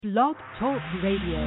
Blog Talk Radio.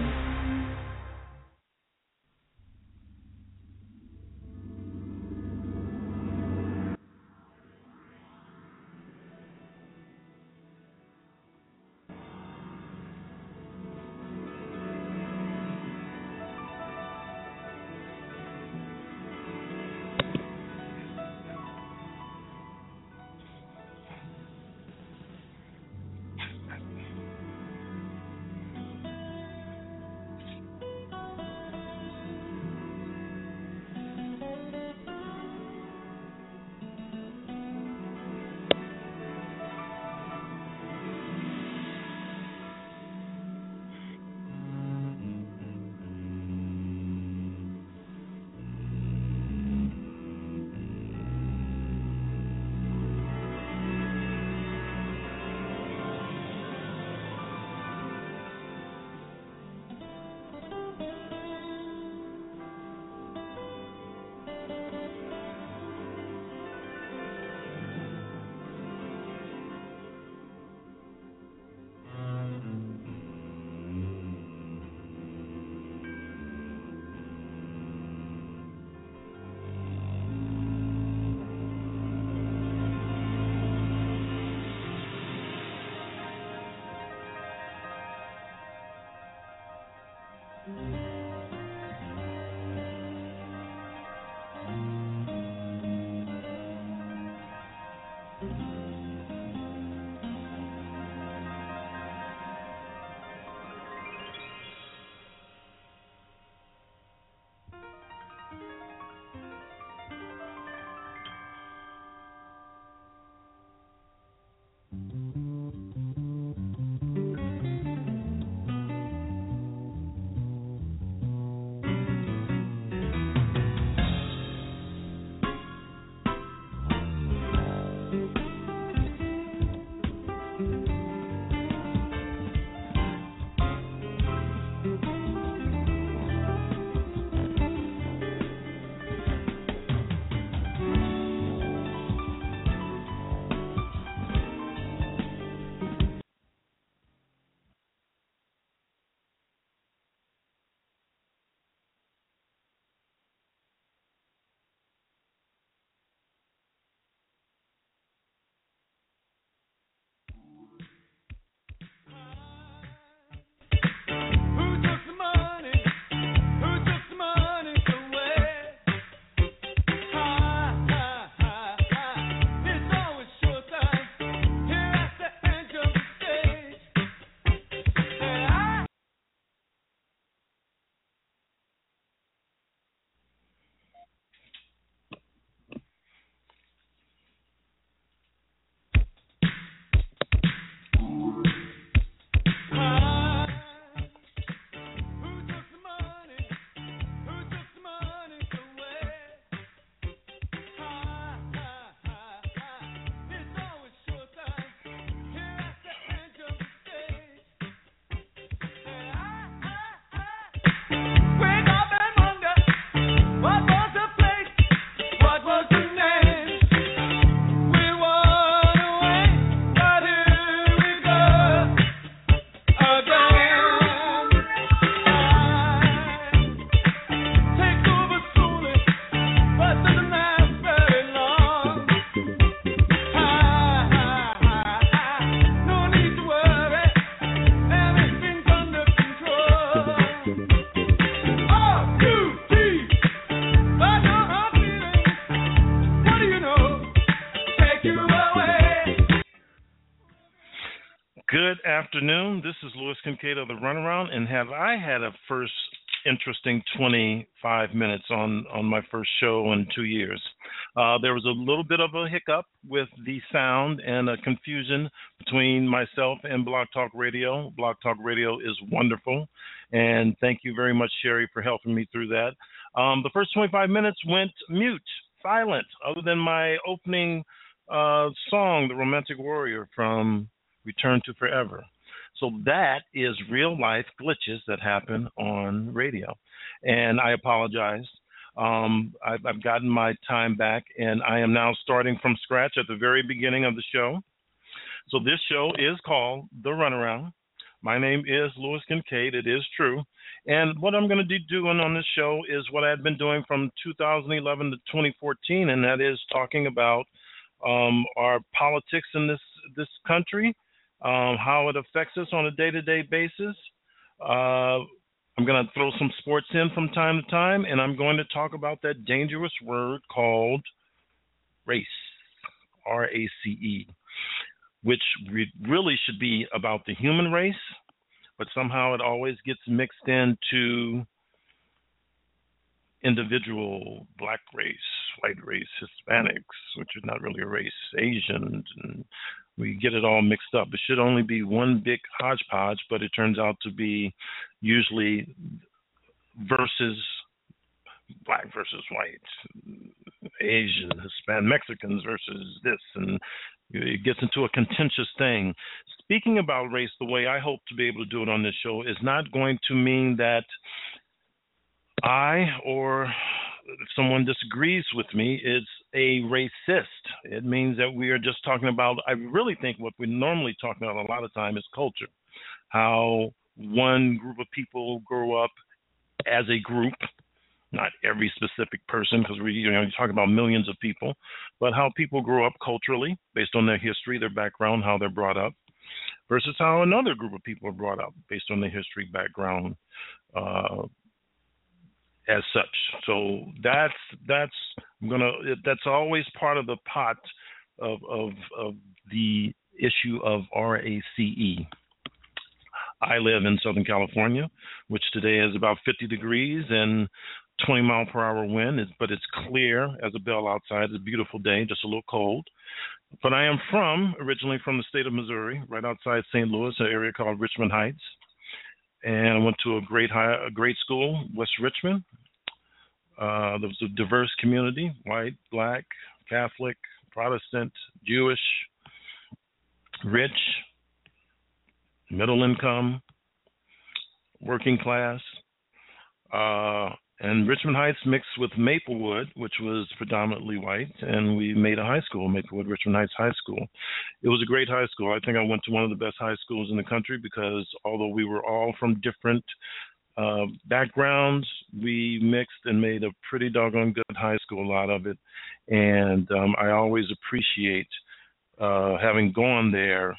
Good afternoon. This is Louis Kincaid of the Runaround, and have I had a first interesting 25 minutes on my first show in 2 years. There was a little bit of a hiccup with the sound and a confusion between myself and Blog Talk Radio. Blog Talk Radio is wonderful, and thank you very much, Sherry, for helping me through that. The first 25 minutes went mute, silent, other than my opening song, The Romantic Warrior from Return to Forever. So that is real life glitches that happen on radio. And I apologize. I've gotten my time back, and I am now starting from scratch at the very beginning of the show. So this show is called The Runaround. My name is Louis Kincaid. It is true. And what I'm going to be doing on this show is what I've been doing from 2011 to 2014, and that is talking about our politics in this country, how it affects us on a day-to-day basis. I'm going to throw some sports in from time to time, and I'm going to talk about that dangerous word called race, RACE, which really should be about the human race, but somehow it always gets mixed into individual black race, white race, Hispanics, which is not really a race, Asians, and we get it all mixed up. It should only be one big hodgepodge, but it turns out to be usually versus black versus white, Asian, Hispanic, Mexicans versus this, and it gets into a contentious thing. Speaking about race, the way I hope to be able to do it on this show is not going to mean that I or if someone disagrees with me is a racist. It means that we are just talking about, I really think what we normally talk about a lot of time is culture, how one group of people grow up as a group, not every specific person, because you talk about millions of people, but how people grow up culturally based on their history, their background, how they're brought up, versus how another group of people are brought up based on their history, background, as such. So that's always part of the pot of the issue of RACE. I live in Southern California, which today is about 50 degrees and 20-mile-per-hour wind, but it's clear as a bell outside. It's a beautiful day, just a little cold. But I am originally from the state of Missouri, right outside St. Louis, an area called Richmond Heights. And I went to a great school, West Richmond. There was a diverse community, white, black, Catholic, Protestant, Jewish, rich, middle income, working class. And Richmond Heights mixed with Maplewood, which was predominantly white, and we made a high school, Maplewood Richmond Heights High School. It was a great high school. I think I went to one of the best high schools in the country because although we were all from different backgrounds, we mixed and made a pretty doggone good high school out of it. And I always appreciate having gone there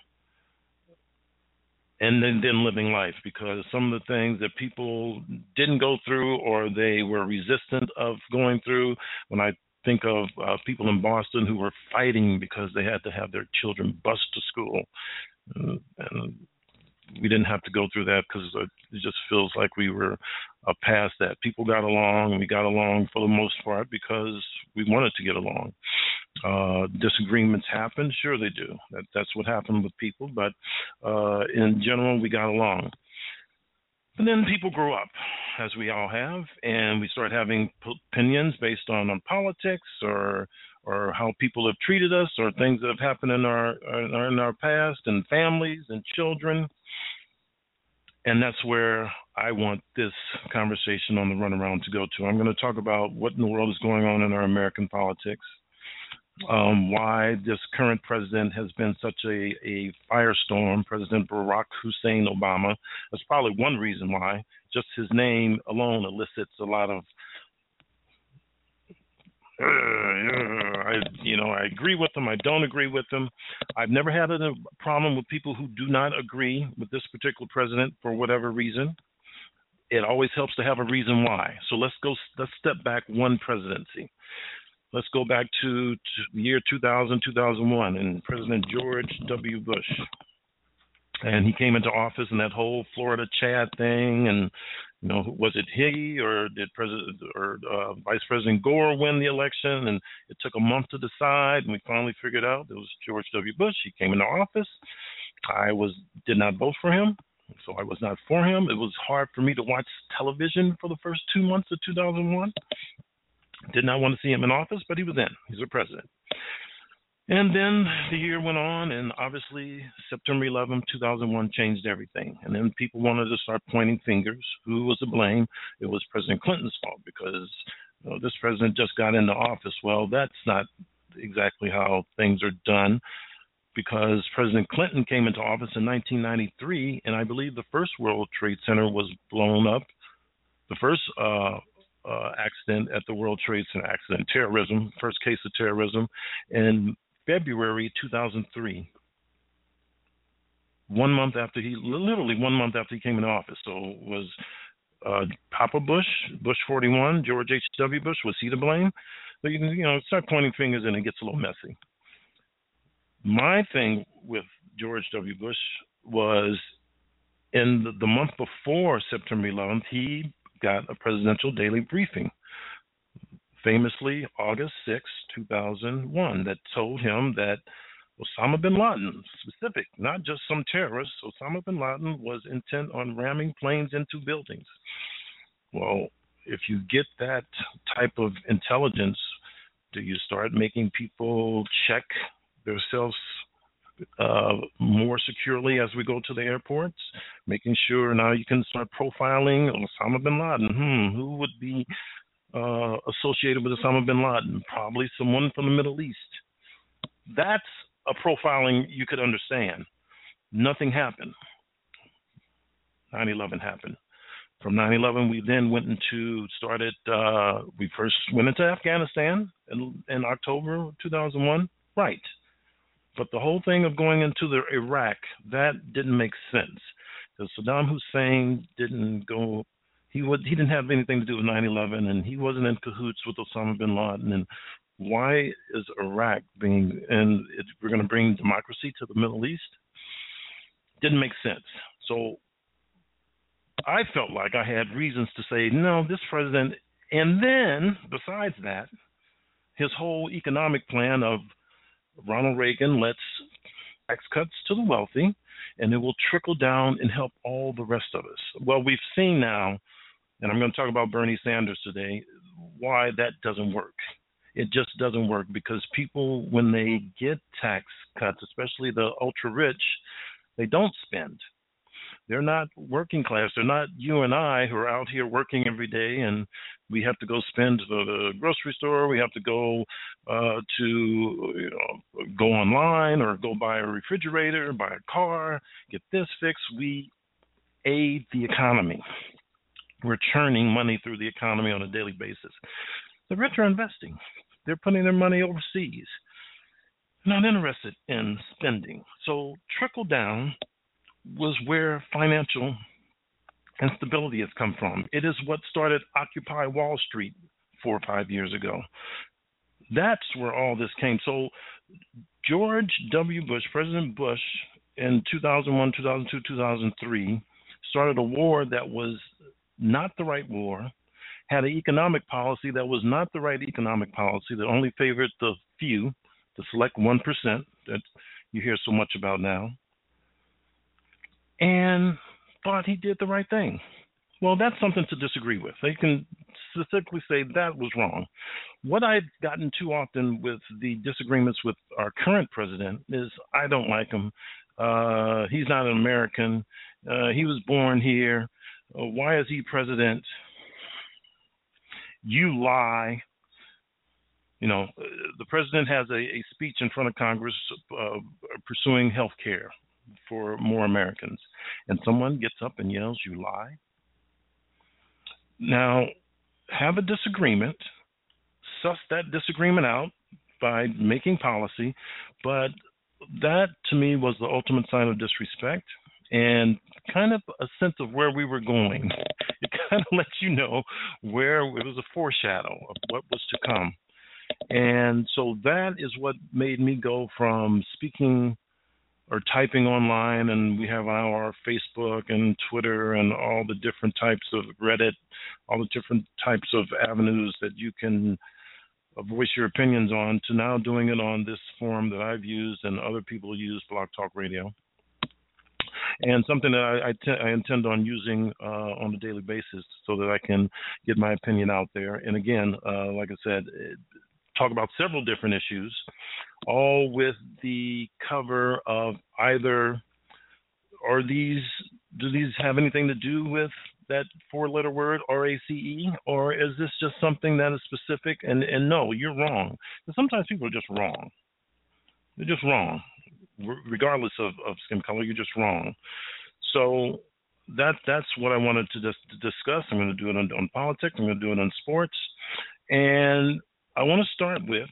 and then living life, because some of the things that people didn't go through or they were resistant of going through, when I think of people in Boston who were fighting because they had to have their children bused to school, and we didn't have to go through that because it just feels like we were past that. People got along, and we got along for the most part because we wanted to get along. Disagreements happen, sure they do. That's what happened with people, but in general, we got along. And then people grew up, as we all have, and we start having opinions based on politics or how people have treated us or things that have happened in our past and families and children. And that's where I want this conversation on the runaround to go to. I'm going to talk about what in the world is going on in our American politics, why this current president has been such a firestorm, President Barack Hussein Obama. That's probably one reason why. Just his name alone elicits a lot of, I agree with him, I don't agree with him. I've never had a problem with people who do not agree with this particular president for whatever reason. It always helps to have a reason why. So let's step back one presidency. Let's go back to the year 2000, 2001, and President George W. Bush. And he came into office, and that whole Florida Chad thing, and was it he or did Vice President Gore win the election? And it took a month to decide, and we finally figured out it was George W. Bush. He came into office. I did not vote for him, so I was not for him. It was hard for me to watch television for the first 2 months of 2001. Did not want to see him in office, but he was in. He's a president. And then the year went on, and obviously September 11, 2001 changed everything. And then people wanted to start pointing fingers. Who was to blame? It was President Clinton's fault because this president just got into office. Well, that's not exactly how things are done. because President Clinton came into office in 1993, and I believe the first World Trade Center was blown up. The first accident at the World Trade Center, terrorism, first case of terrorism, in February 2003. 1 month after literally 1 month after he came into office. So it was Papa Bush, Bush 41, George H.W. Bush, was he to blame? So you can, start pointing fingers and it gets a little messy. My thing with George W. Bush was in the month before September 11th, he got a presidential daily briefing, famously August 6, 2001, that told him that Osama bin Laden, specific, not just some terrorist, Osama bin Laden was intent on ramming planes into buildings. Well, if you get that type of intelligence, do you start making people check themselves more securely as we go to the airports, making sure now you can start profiling Osama bin Laden? Who would be associated with Osama bin Laden? Probably someone from the Middle East. That's a profiling you could understand. Nothing happened. 9/11 happened. From 9/11, we then we first went into Afghanistan in October 2001. Right. But the whole thing of going into Iraq, that didn't make sense. Because Saddam Hussein didn't go, he didn't have anything to do with 9/11, and he wasn't in cahoots with Osama bin Laden. And why is Iraq we're going to bring democracy to the Middle East? Didn't make sense. So I felt like I had reasons to say, no, this president, and then besides that, his whole economic plan of Ronald Reagan lets tax cuts to the wealthy, and it will trickle down and help all the rest of us. Well, we've seen now, and I'm going to talk about Bernie Sanders today, why that doesn't work. It just doesn't work because people, when they get tax cuts, especially the ultra rich, they don't spend. They're not working class. They're not you and I who are out here working every day, and we have to go spend to the grocery store. We have to go go online or go buy a refrigerator, buy a car, get this fixed. We aid the economy. We're churning money through the economy on a daily basis. The rich are investing. They're putting their money overseas. Not interested in spending. So trickle down was where financial instability has come from. It is what started Occupy Wall Street 4 or 5 years ago. That's where all this came. So George W. Bush, President Bush, in 2001, 2002, 2003, started a war that was not the right war, had an economic policy that was not the right economic policy, that only favored the few, the select 1% that you hear so much about now, and thought he did the right thing. Well, that's something to disagree with. They can specifically say that was wrong. What I've gotten too often with the disagreements with our current president is I don't like him. He's not an American. He was born here. Why is he president? You lie. The president has a speech in front of Congress pursuing health care for more Americans, and someone gets up and yells, "You lie." Now, have a disagreement, suss that disagreement out by making policy, but that to me was the ultimate sign of disrespect and kind of a sense of where we were going. It kind of lets you know where it was a foreshadow of what was to come. And so that is what made me go from speaking or typing online, and we have our Facebook and Twitter and all the different types of Reddit, all the different types of avenues that you can voice your opinions on, to now doing it on this forum that I've used and other people use, Blog Talk Radio. And something that I intend on using on a daily basis so that I can get my opinion out there. And again, like I said, talk about several different issues, all with the cover of either, do these have anything to do with that 4-letter word, RACE, or is this just something that is specific? And no, you're wrong. Because sometimes people are just wrong. They're just wrong. regardless of skin color. You're just wrong. So that's what I wanted to just to discuss. I'm going to do it on politics. I'm going to do it on sports, and I want to start with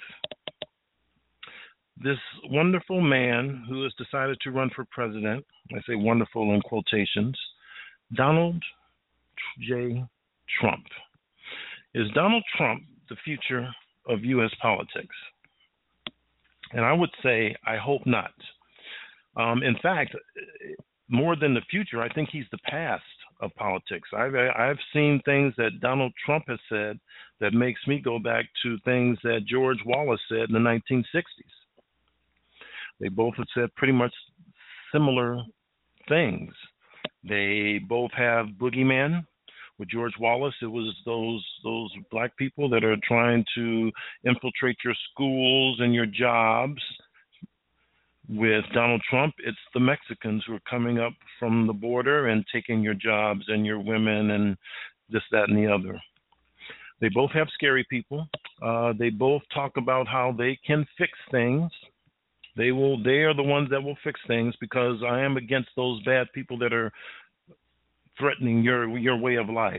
this wonderful man who has decided to run for president. I say wonderful in quotations. Donald J. Trump. Is Donald Trump the future of U.S. politics? And I would say I hope not. In fact, more than the future, I think he's the past of politics. I've seen things that Donald Trump has said that makes me go back to things that George Wallace said in the 1960s. They both have said pretty much similar things. They both have boogeymen. With George Wallace, it was those black people that are trying to infiltrate your schools and your jobs. With Donald Trump, it's the Mexicans who are coming up from the border and taking your jobs and your women and this, that, and the other. They both have scary people. They both talk about how they can fix things. They are the ones that will fix things, because I am against those bad people that are threatening your way of life.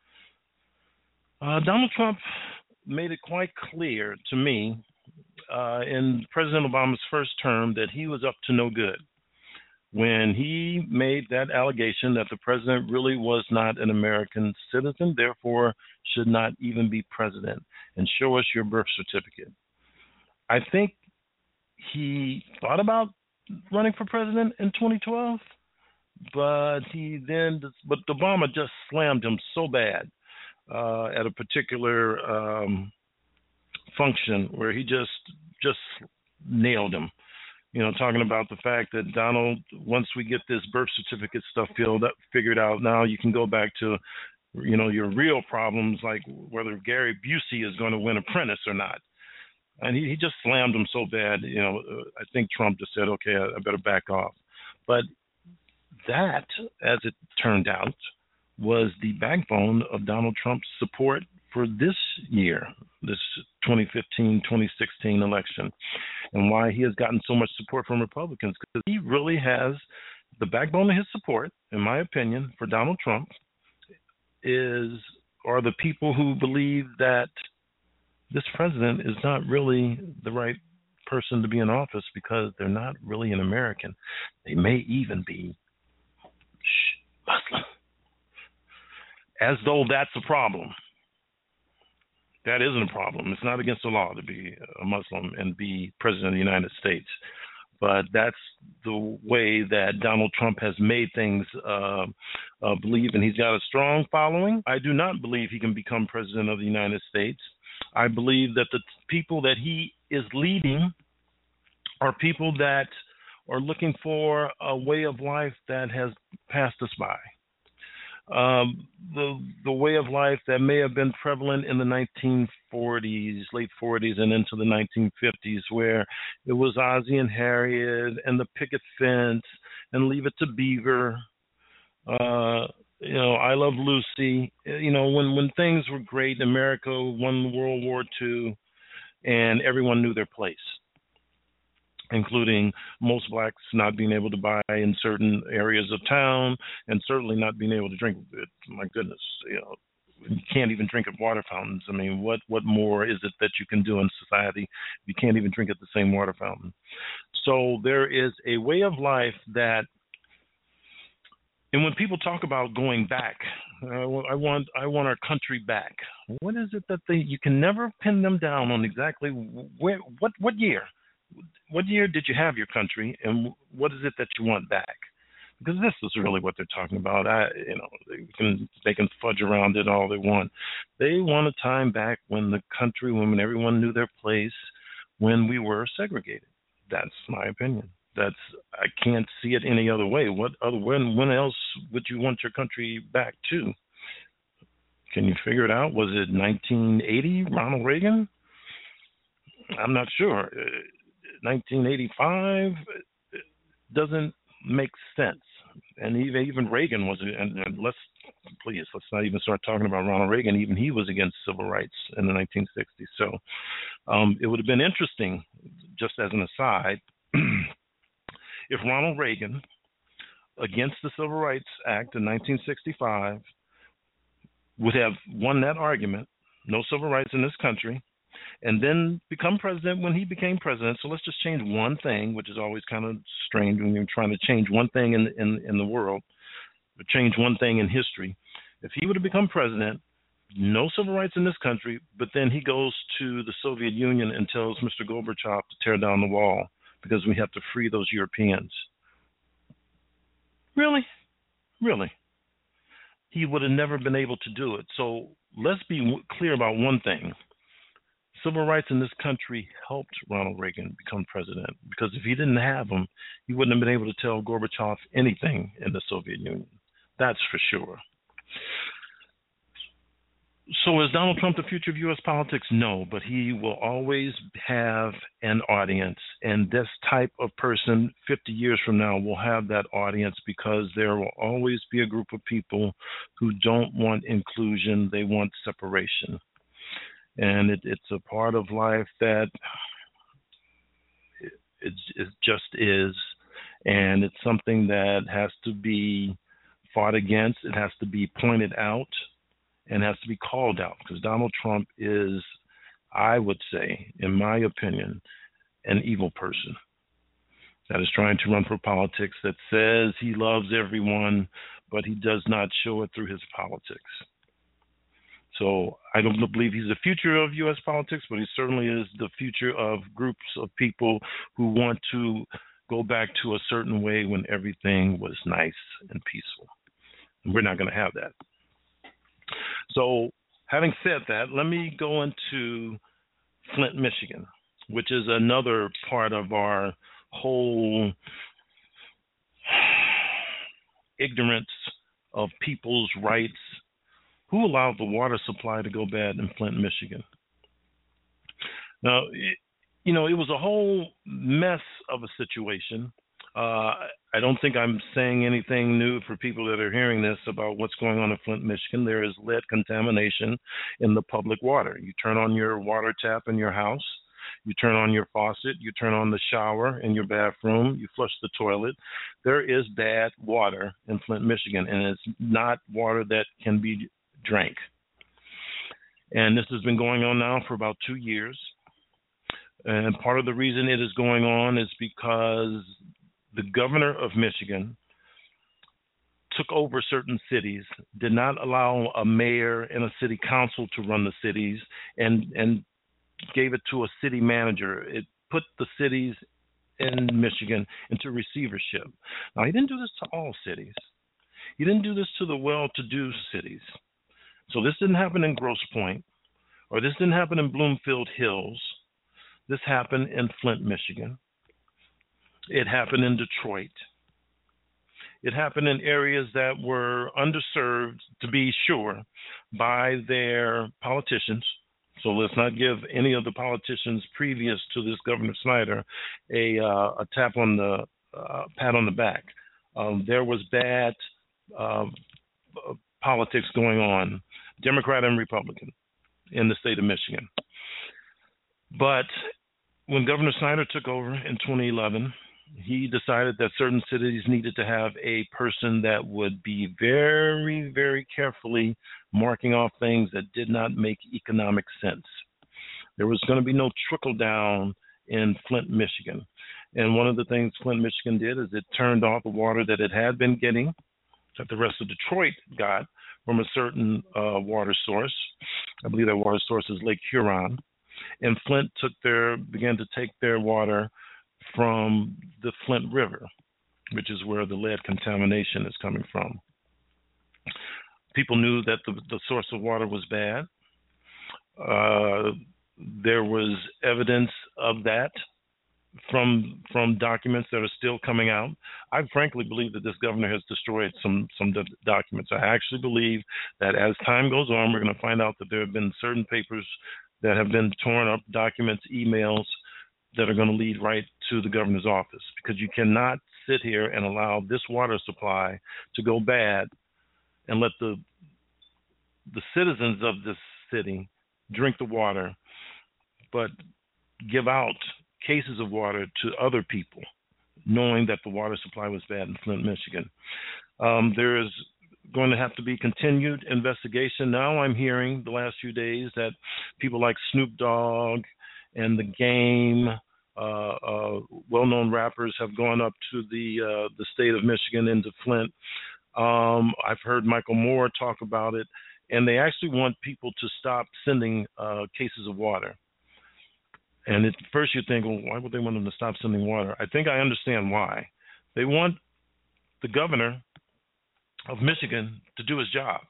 Donald Trump made it quite clear to me in President Obama's first term that he was up to no good when he made that allegation that the president really was not an American citizen, therefore should not even be president, and show us your birth certificate. I think he thought about running for president in 2012, but Obama just slammed him so bad at a particular function where he just nailed him. You know, talking about the fact that Donald, once we get this birth certificate stuff figured out, now you can go back to, you know, your real problems, like whether Gary Busey is going to win Apprentice or not. And he just slammed him so bad, you know, I think Trump just said, okay, I better back off. But that, as it turned out, was the backbone of Donald Trump's support for this year, this 2015-2016 election, and why he has gotten so much support from Republicans, because he really has the backbone of his support, in my opinion, for Donald Trump are the people who believe that this president is not really the right person to be in office because they're not really an American. They may even be Muslim. As though that's a problem. That isn't a problem. It's not against the law to be a Muslim and be president of the United States. But that's the way that Donald Trump has made things believe, and he's got a strong following. I do not believe he can become president of the United States. I believe that the people that he is leading are people that are looking for a way of life that has passed us by. The way of life that may have been prevalent in the 1940s, late 40s, and into the 1950s, where it was Ozzie and Harriet and the picket fence and Leave It to Beaver. You know, I Love Lucy. You know, when things were great, America won World War II, and everyone knew their place, including most blacks not being able to buy in certain areas of town, and certainly not being able to drink it. My goodness, you know, you can't even drink at water fountains. I mean, what more is it that you can do in society? You can't even drink at the same water fountain. So there is a way of life that, and when people talk about going back, I want our country back. What is it that you can never pin them down on exactly what year? What year did you have your country, and what is it that you want back? Because this is really what they're talking about. They can fudge around it all they want. They want a time back when the country, when everyone knew their place, when we were segregated. That's my opinion. I can't see it any other way. When else would you want your country back to? Can you figure it out? Was it 1980, Ronald Reagan? I'm not sure. 1985 doesn't make sense. And even Reagan was, and let's not even start talking about Ronald Reagan. Even he was against civil rights in the 1960s. So it would have been interesting, just as an aside, if Ronald Reagan, against the Civil Rights Act in 1965, would have won that argument, no civil rights in this country, and then become president when he became president. So let's just change one thing, which is always kind of strange when you're trying to change one thing in the world, or change one thing in history. If he would have become president, no civil rights in this country, but then he goes to the Soviet Union and tells Mr. Gorbachev to tear down the wall because we have to free those Europeans. Really? Really? He would have never been able to do it. So let's be clear about one thing. Civil rights in this country helped Ronald Reagan become president, because if he didn't have them, he wouldn't have been able to tell Gorbachev anything in the Soviet Union. That's for sure. So is Donald Trump the future of U.S. politics? No, but he will always have an audience. And this type of person 50 years from now will have that audience, because there will always be a group of people who don't want inclusion. They want separation. And it's a part of life that it just is. And it's something that has to be fought against. It has to be pointed out and has to be called out, because Donald Trump is, I would say, in my opinion, an evil person that is trying to run for politics, that says he loves everyone, but he does not show it through his politics. So I don't believe he's the future of U.S. politics, but he certainly is the future of groups of people who want to go back to a certain way when everything was nice and peaceful. And we're not going to have that. So having said that, let me go into Flint, Michigan, which is another part of our whole ignorance of people's rights. Who allowed the water supply to go bad in Flint, Michigan? Now, it was a whole mess of a situation. I don't think I'm saying anything new for people that are hearing this about what's going on in Flint, Michigan. There is lead contamination in the public water. You turn on your water tap in your house, you turn on your faucet, you turn on the shower in your bathroom, you flush the toilet. There is bad water in Flint, Michigan, and it's not water that can be drank. And this has been going on now for about 2 years. And part of the reason it is going on is because the governor of Michigan took over certain cities, did not allow a mayor and a city council to run the cities, and gave it to a city manager. It put the cities in Michigan into receivership. Now, he didn't do this to all cities. He didn't do this to the well-to-do cities. So this didn't happen in Grosse Pointe, or this didn't happen in Bloomfield Hills. This happened in Flint, Michigan. It happened in Detroit. It happened in areas that were underserved, to be sure, by their politicians. So let's not give any of the politicians previous to this Governor Snyder a pat on the back. There was bad politics going on, Democrat and Republican, in the state of Michigan. But when Governor Snyder took over in 2011, he decided that certain cities needed to have a person that would be very, very carefully marking off things that did not make economic sense. There was going to be no trickle down in Flint, Michigan. And one of the things Flint, Michigan did is it turned off the water that it had been getting, that the rest of Detroit got from a certain water source. I believe that water source is Lake Huron. And Flint began to take their water from the Flint River, which is where the lead contamination is coming from. People knew that the source of water was bad. There was evidence of that from documents that are still coming out. I frankly believe that this governor has destroyed some documents. I actually believe that as time goes on, we're going to find out that there have been certain papers that have been torn up, documents, emails that are going to lead right to the governor's office, because you cannot sit here and allow this water supply to go bad and let the citizens of this city drink the water, but give out cases of water to other people knowing that the water supply was bad in Flint, Michigan. There is going to have to be continued investigation. Now I'm hearing the last few days that people like Snoop Dogg and The Game, well-known rappers, have gone up to the state of Michigan into Flint. I've heard Michael Moore talk about it, and they actually want people to stop sending cases of water. And at first you think, well, why would they want them to stop sending water? I think I understand why. They want the governor of Michigan to do his job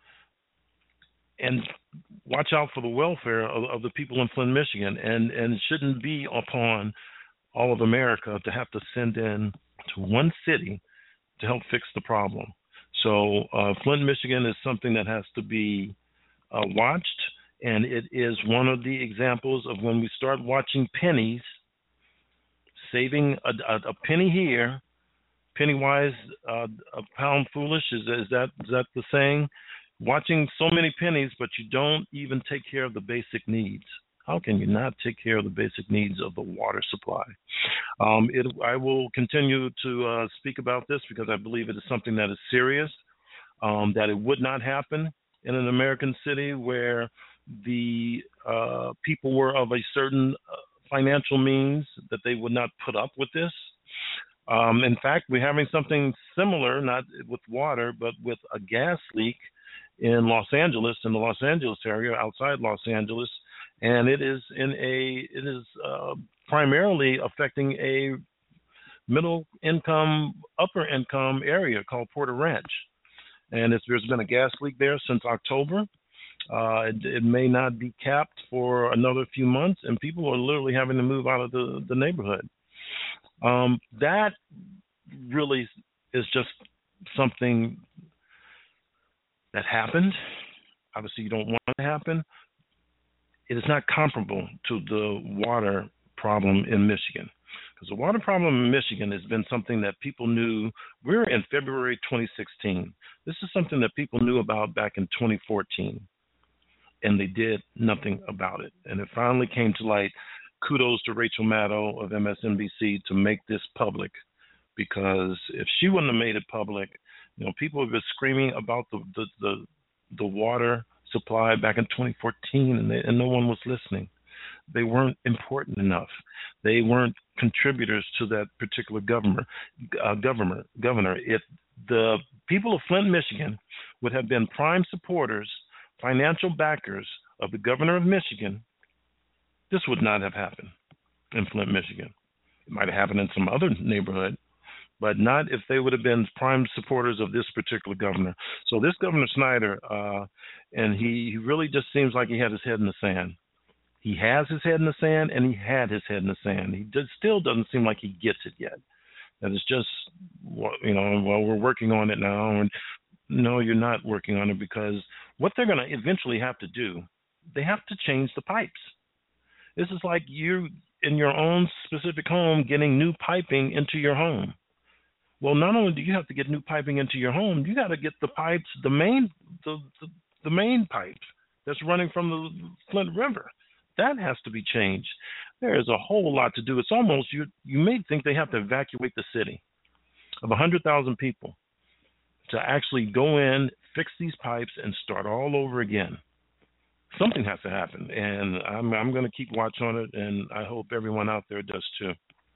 and watch out for the welfare of the people in Flint, Michigan. And it shouldn't be upon all of America to have to send in to one city to help fix the problem. So Flint, Michigan is something that has to be watched. And it is one of the examples of when we start watching pennies, saving a penny here, penny wise, a pound foolish. Is that the saying? Watching so many pennies, but you don't even take care of the basic needs. How can you not take care of the basic needs of the water supply? I will continue to speak about this because I believe it is something that is serious, that it would not happen in an American city where the people were of a certain financial means, that they would not put up with this. In fact, we're having something similar, not with water, but with a gas leak in Los Angeles, in the Los Angeles area, outside Los Angeles, and it is primarily affecting a middle income, upper income area called Porter Ranch, and there's been a gas leak there since October. It may not be capped for another few months, and people are literally having to move out of the neighborhood. That really is just something that happened. Obviously, you don't want it to happen. It is not comparable to the water problem in Michigan, because the water problem in Michigan has been something that people knew. We're in February 2016. This is something that people knew about back in 2014. And they did nothing about it. And it finally came to light. Kudos to Rachel Maddow of MSNBC to make this public, because if she wouldn't have made it public, people have been screaming about the water supply back in 2014, and no one was listening. They weren't important enough. They weren't contributors to that particular governor. If the people of Flint, Michigan would have been prime supporters, financial backers of the governor of Michigan, this would not have happened in Flint, Michigan. It might have happened in some other neighborhood, but not if they would have been prime supporters of this particular governor. So this Governor Snyder, and he really just seems like he had his head in the sand. He has his head in the sand, and he had his head in the sand. He still doesn't seem like he gets it yet. That it's just, well, we're working on it now. And no, you're not working on it, because what they're going to eventually have to do, they have to change the pipes. This is like you in your own specific home getting new piping into your home. Well, not only do you have to get new piping into your home, you got to get the pipes, the main pipe that's running from the Flint River. That has to be changed. There is a whole lot to do. It's almost, you may think they have to evacuate the city of 100,000 people to actually go in, fix these pipes, and start all over again. Something has to happen, and I'm going to keep watch on it, and I hope everyone out there does too.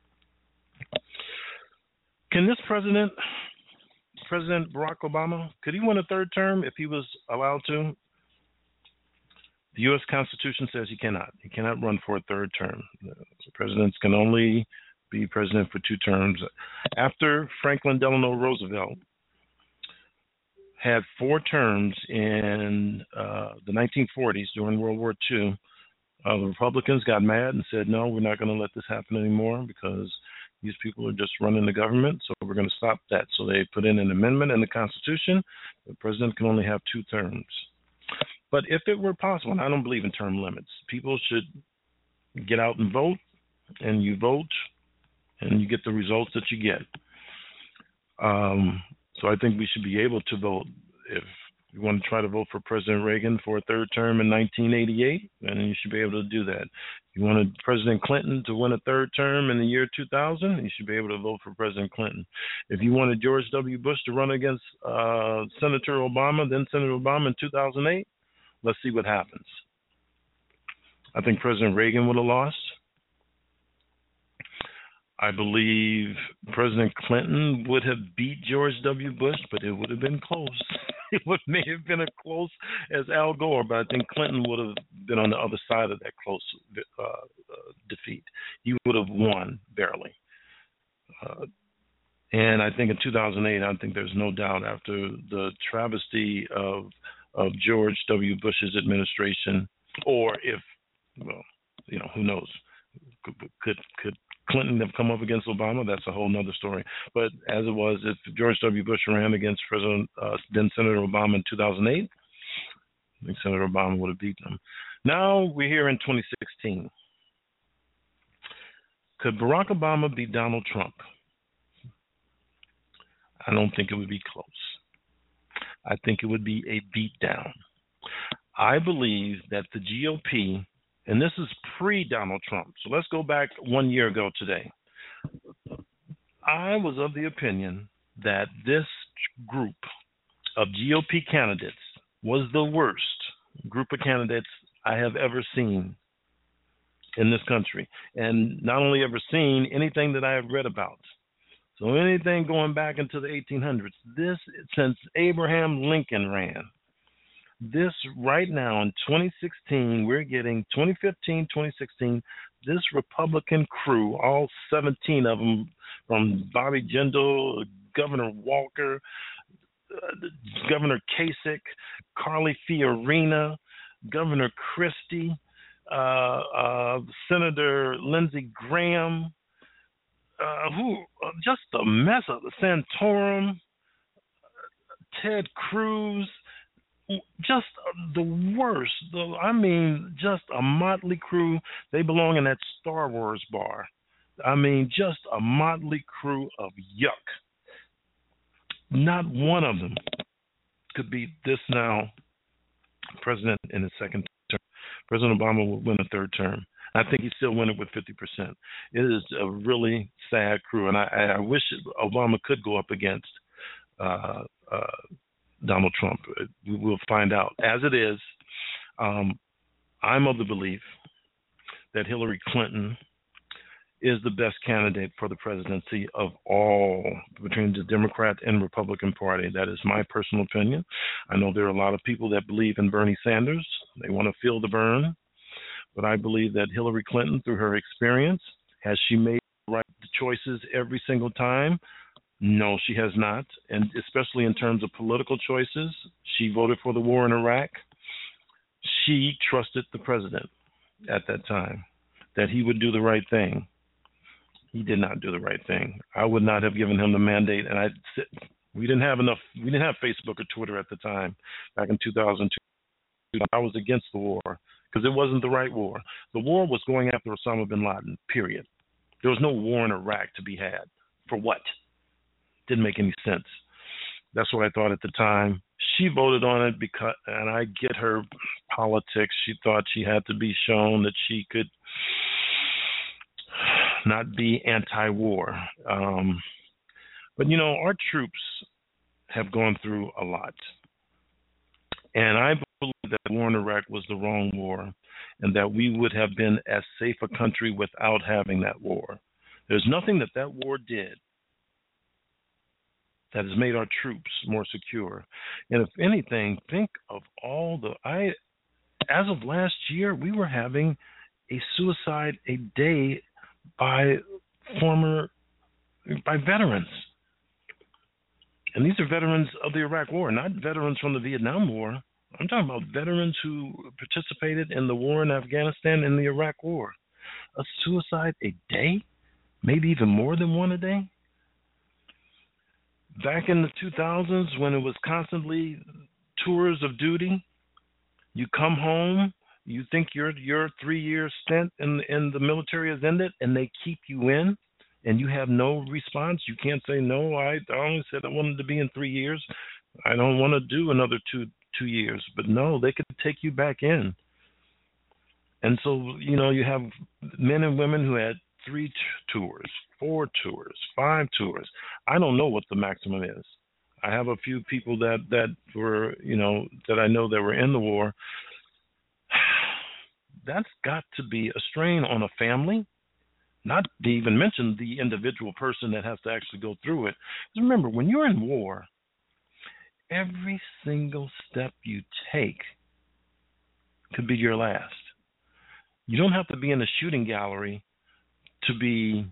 Can this President Barack Obama, could he win a third term if he was allowed to? The U.S. Constitution says he cannot. He cannot run for a third term. Presidents can only be president for 2 terms. After Franklin Delano Roosevelt had 4 terms in the 1940s during World War II, the Republicans got mad and said, no, we're not going to let this happen anymore, because these people are just running the government, so we're going to stop that. So they put in an amendment in the Constitution. The president can only have 2 terms. But if it were possible, and I don't believe in term limits, people should get out and vote, and you vote, and you get the results that you get. So I think we should be able to vote. If you want to try to vote for President Reagan for a third term in 1988, then you should be able to do that. If You wanted President Clinton to win a third term in the year 2000, you should be able to vote for President Clinton. If you wanted George W. Bush to run against Senator Obama, then Senator Obama in 2008, let's see what happens. I think President Reagan would have lost. I believe President Clinton would have beat George W. Bush, but it would have been close. It may have been as close as Al Gore, but I think Clinton would have been on the other side of that close defeat. He would have won barely. And I think in 2008, I think there's no doubt after the travesty of George W. Bush's administration, or if, well, who knows, could Clinton have come up against Obama? That's a whole nother story. But as it was, if George W. Bush ran against then Senator Obama in 2008, I think Senator Obama would have beaten him. Now we're here in 2016. Could Barack Obama beat Donald Trump? I don't think it would be close. I think it would be a beatdown. I believe that the GOP, and this is pre-Donald Trump, so let's go back 1 year ago today. I was of the opinion that this group of GOP candidates was the worst group of candidates I have ever seen in this country. And not only ever seen, anything that I have read about. So anything going back into the 1800s, this since Abraham Lincoln ran. This right now in 2016, we're getting 2015, 2016, this Republican crew, all 17 of them, from Bobby Jindal, Governor Walker, Governor Kasich, Carly Fiorina, Governor Christie, Senator Lindsey Graham, just a mess of Santorum, Ted Cruz, just the worst. Just a motley crew. They belong in that Star Wars bar. Just a motley crew of yuck. Not one of them could beat this now president in his second term. President Obama will win a third term. I think he'd still win it with 50%. It is a really sad crew, and I wish Obama could go up against Donald Trump. We'll find out. As it is, I'm of the belief that Hillary Clinton is the best candidate for the presidency of all between the Democrat and Republican Party. That is my personal opinion. I know there are a lot of people that believe in Bernie Sanders. They want to feel the burn. But I believe that Hillary Clinton, through her experience, has she made the right choices every single time? No, she has not. And especially in terms of political choices, she voted for the war in Iraq. She trusted the president at that time that he would do the right thing. He did not do the right thing. I would not have given him the mandate. And we didn't have Facebook or Twitter at the time back in 2002. I was against the war because it wasn't the right war. The war was going after Osama bin Laden, period. There was no war in Iraq to be had. For what? Didn't make any sense. That's what I thought at the time. She voted on it because, and I get her politics. She thought she had to be shown that she could not be anti-war. But, our troops have gone through a lot. And I believe that the war in Iraq was the wrong war and that we would have been as safe a country without having that war. There's nothing that war did that has made our troops more secure. And if anything, think of as of last year, we were having a suicide a day by veterans. And these are veterans of the Iraq War, not veterans from the Vietnam War. I'm talking about veterans who participated in the war in Afghanistan and the Iraq War. A suicide a day? Maybe even more than one a day? Back in the 2000s, when it was constantly tours of duty, you come home, you think your 3-year stint in the military has ended, and they keep you in, and you have no response. You can't say, no, I only said I wanted to be in 3 years. I don't want to do another two years. But no, they could take you back in. And so, you have men and women who had tours, 4 tours, 5 tours. I don't know what the maximum is. I have a few people that were, that I know that were in the war. That's got to be a strain on a family, not to even mention the individual person that has to actually go through it. 'Cause remember, when you're in war, every single step you take could be your last. You don't have to be in a shooting gallery to be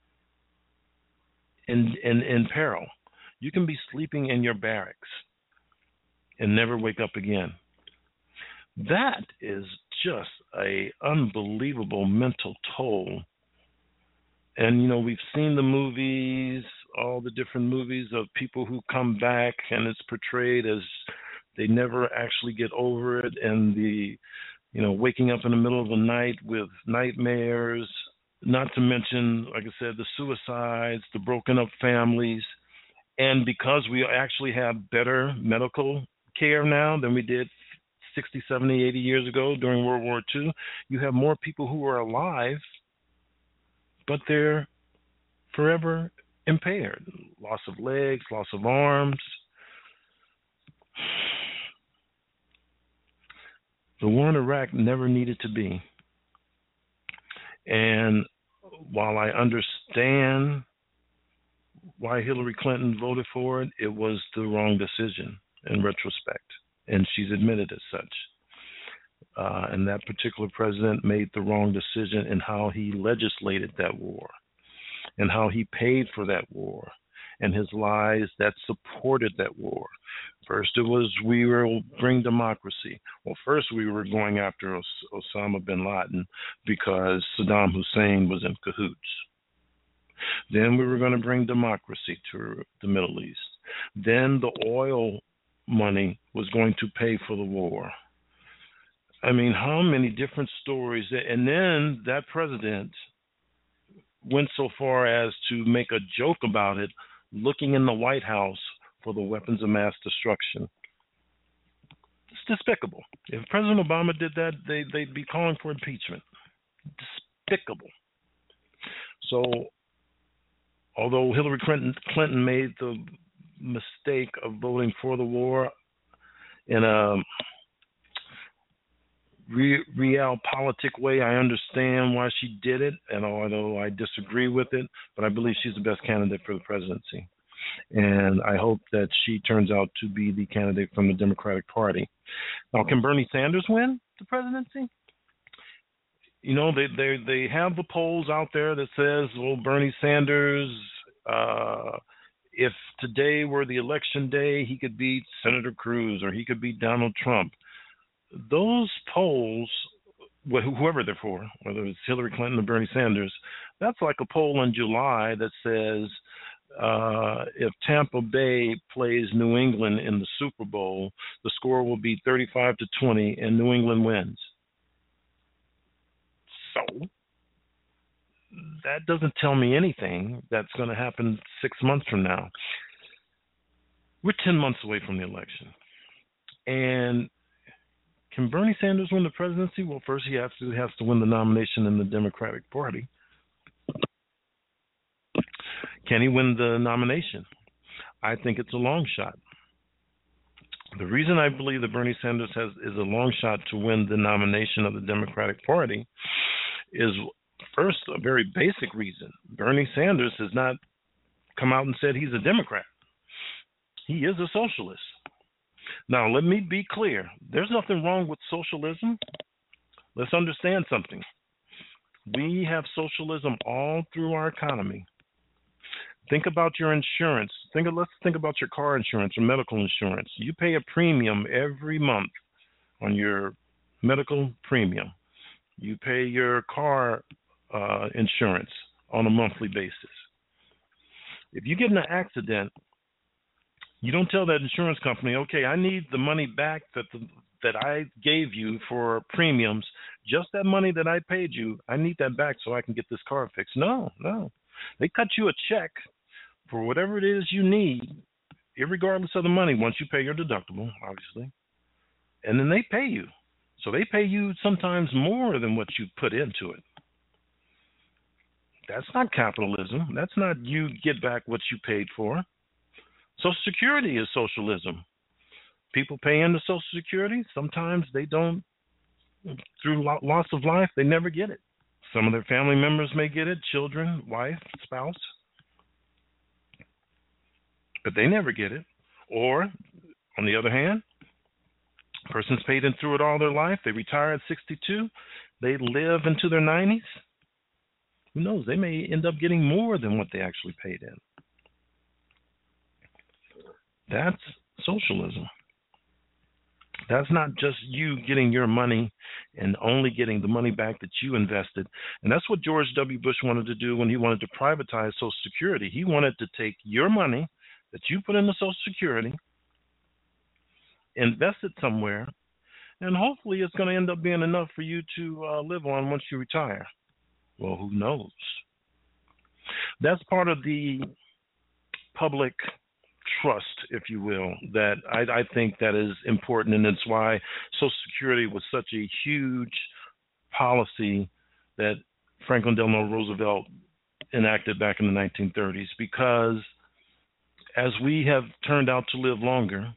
in peril. You can be sleeping in your barracks and never wake up again. That is just a unbelievable mental toll. And we've seen the movies, all the different movies of people who come back, and it's portrayed as they never actually get over it, and the waking up in the middle of the night with nightmares, not to mention, like I said, the suicides, the broken up families. And because we actually have better medical care now than we did 60, 70, 80 years ago during World War II, you have more people who are alive, but they're forever impaired. Loss of legs, loss of arms. The war in Iraq never needed to be. And while I understand why Hillary Clinton voted for it, it was the wrong decision in retrospect. And she's admitted as such. And that particular president made the wrong decision in how he legislated that war and how he paid for that war and his lies that supported that war. First, it was we will bring democracy. Well, first we were going after Osama bin Laden because Saddam Hussein was in cahoots. Then we were going to bring democracy to the Middle East. Then the oil money was going to pay for the war. I mean, how many different stories? And then that president went so far as to make a joke about it, looking in the White House for the weapons of mass destruction. It's despicable. If President Obama did that, they'd be calling for impeachment. Despicable. So, although Hillary Clinton made the mistake of voting for the war in a realpolitik way, I understand why she did it, and although I disagree with it, but I believe she's the best candidate for the presidency. And I hope that she turns out to be the candidate from the Democratic Party. Now, can Bernie Sanders win the presidency? They have the polls out there that says, well, Bernie Sanders, if today were the election day, he could beat Senator Cruz or he could beat Donald Trump. Those polls, whoever they're for, whether it's Hillary Clinton or Bernie Sanders, that's like a poll in July that says if Tampa Bay plays New England in the Super Bowl, the score will be 35-20 and New England wins. So that doesn't tell me anything that's going to happen 6 months from now. We're 10 months away from the election. And can Bernie Sanders win the presidency? Well, first he has to win the nomination in the Democratic Party. Can he win the nomination? I think it's a long shot. The reason I believe that Bernie Sanders is a long shot to win the nomination of the Democratic Party is, first, a very basic reason. Bernie Sanders has not come out and said he's a Democrat. He is a socialist. Now, let me be clear. There's nothing wrong with socialism. Let's understand something. We have socialism all through our economy. Think about your insurance. Let's think about your car insurance or medical insurance. You pay a premium every month on your medical premium. You pay your car insurance on a monthly basis. If you get in an accident, you don't tell that insurance company, okay, I need the money back that I gave you for premiums. Just that money that I paid you, I need that back so I can get this car fixed. No. They cut you a check for whatever it is you need, irregardless of the money, once you pay your deductible, obviously. And then they pay you. So they pay you sometimes more than what you put into it. That's not capitalism. That's not you get back what you paid for. Social Security is socialism. People pay into Social Security. Sometimes they don't, through loss of life, they never get it. Some of their family members may get it, children, wife, spouse, but they never get it. Or, on the other hand, a person's paid in through it all their life. They retire at 62. They live into their 90s. Who knows? They may end up getting more than what they actually paid in. That's socialism. That's not just you getting your money and only getting the money back that you invested. And that's what George W. Bush wanted to do when he wanted to privatize Social Security. He wanted to take your money that you put into Social Security, invest it somewhere, and hopefully it's going to end up being enough for you to live on once you retire. Well, who knows? That's part of the public trust, if you will, that I think that is important, and it's why Social Security was such a huge policy that Franklin Delano Roosevelt enacted back in the 1930s, because as we have turned out to live longer,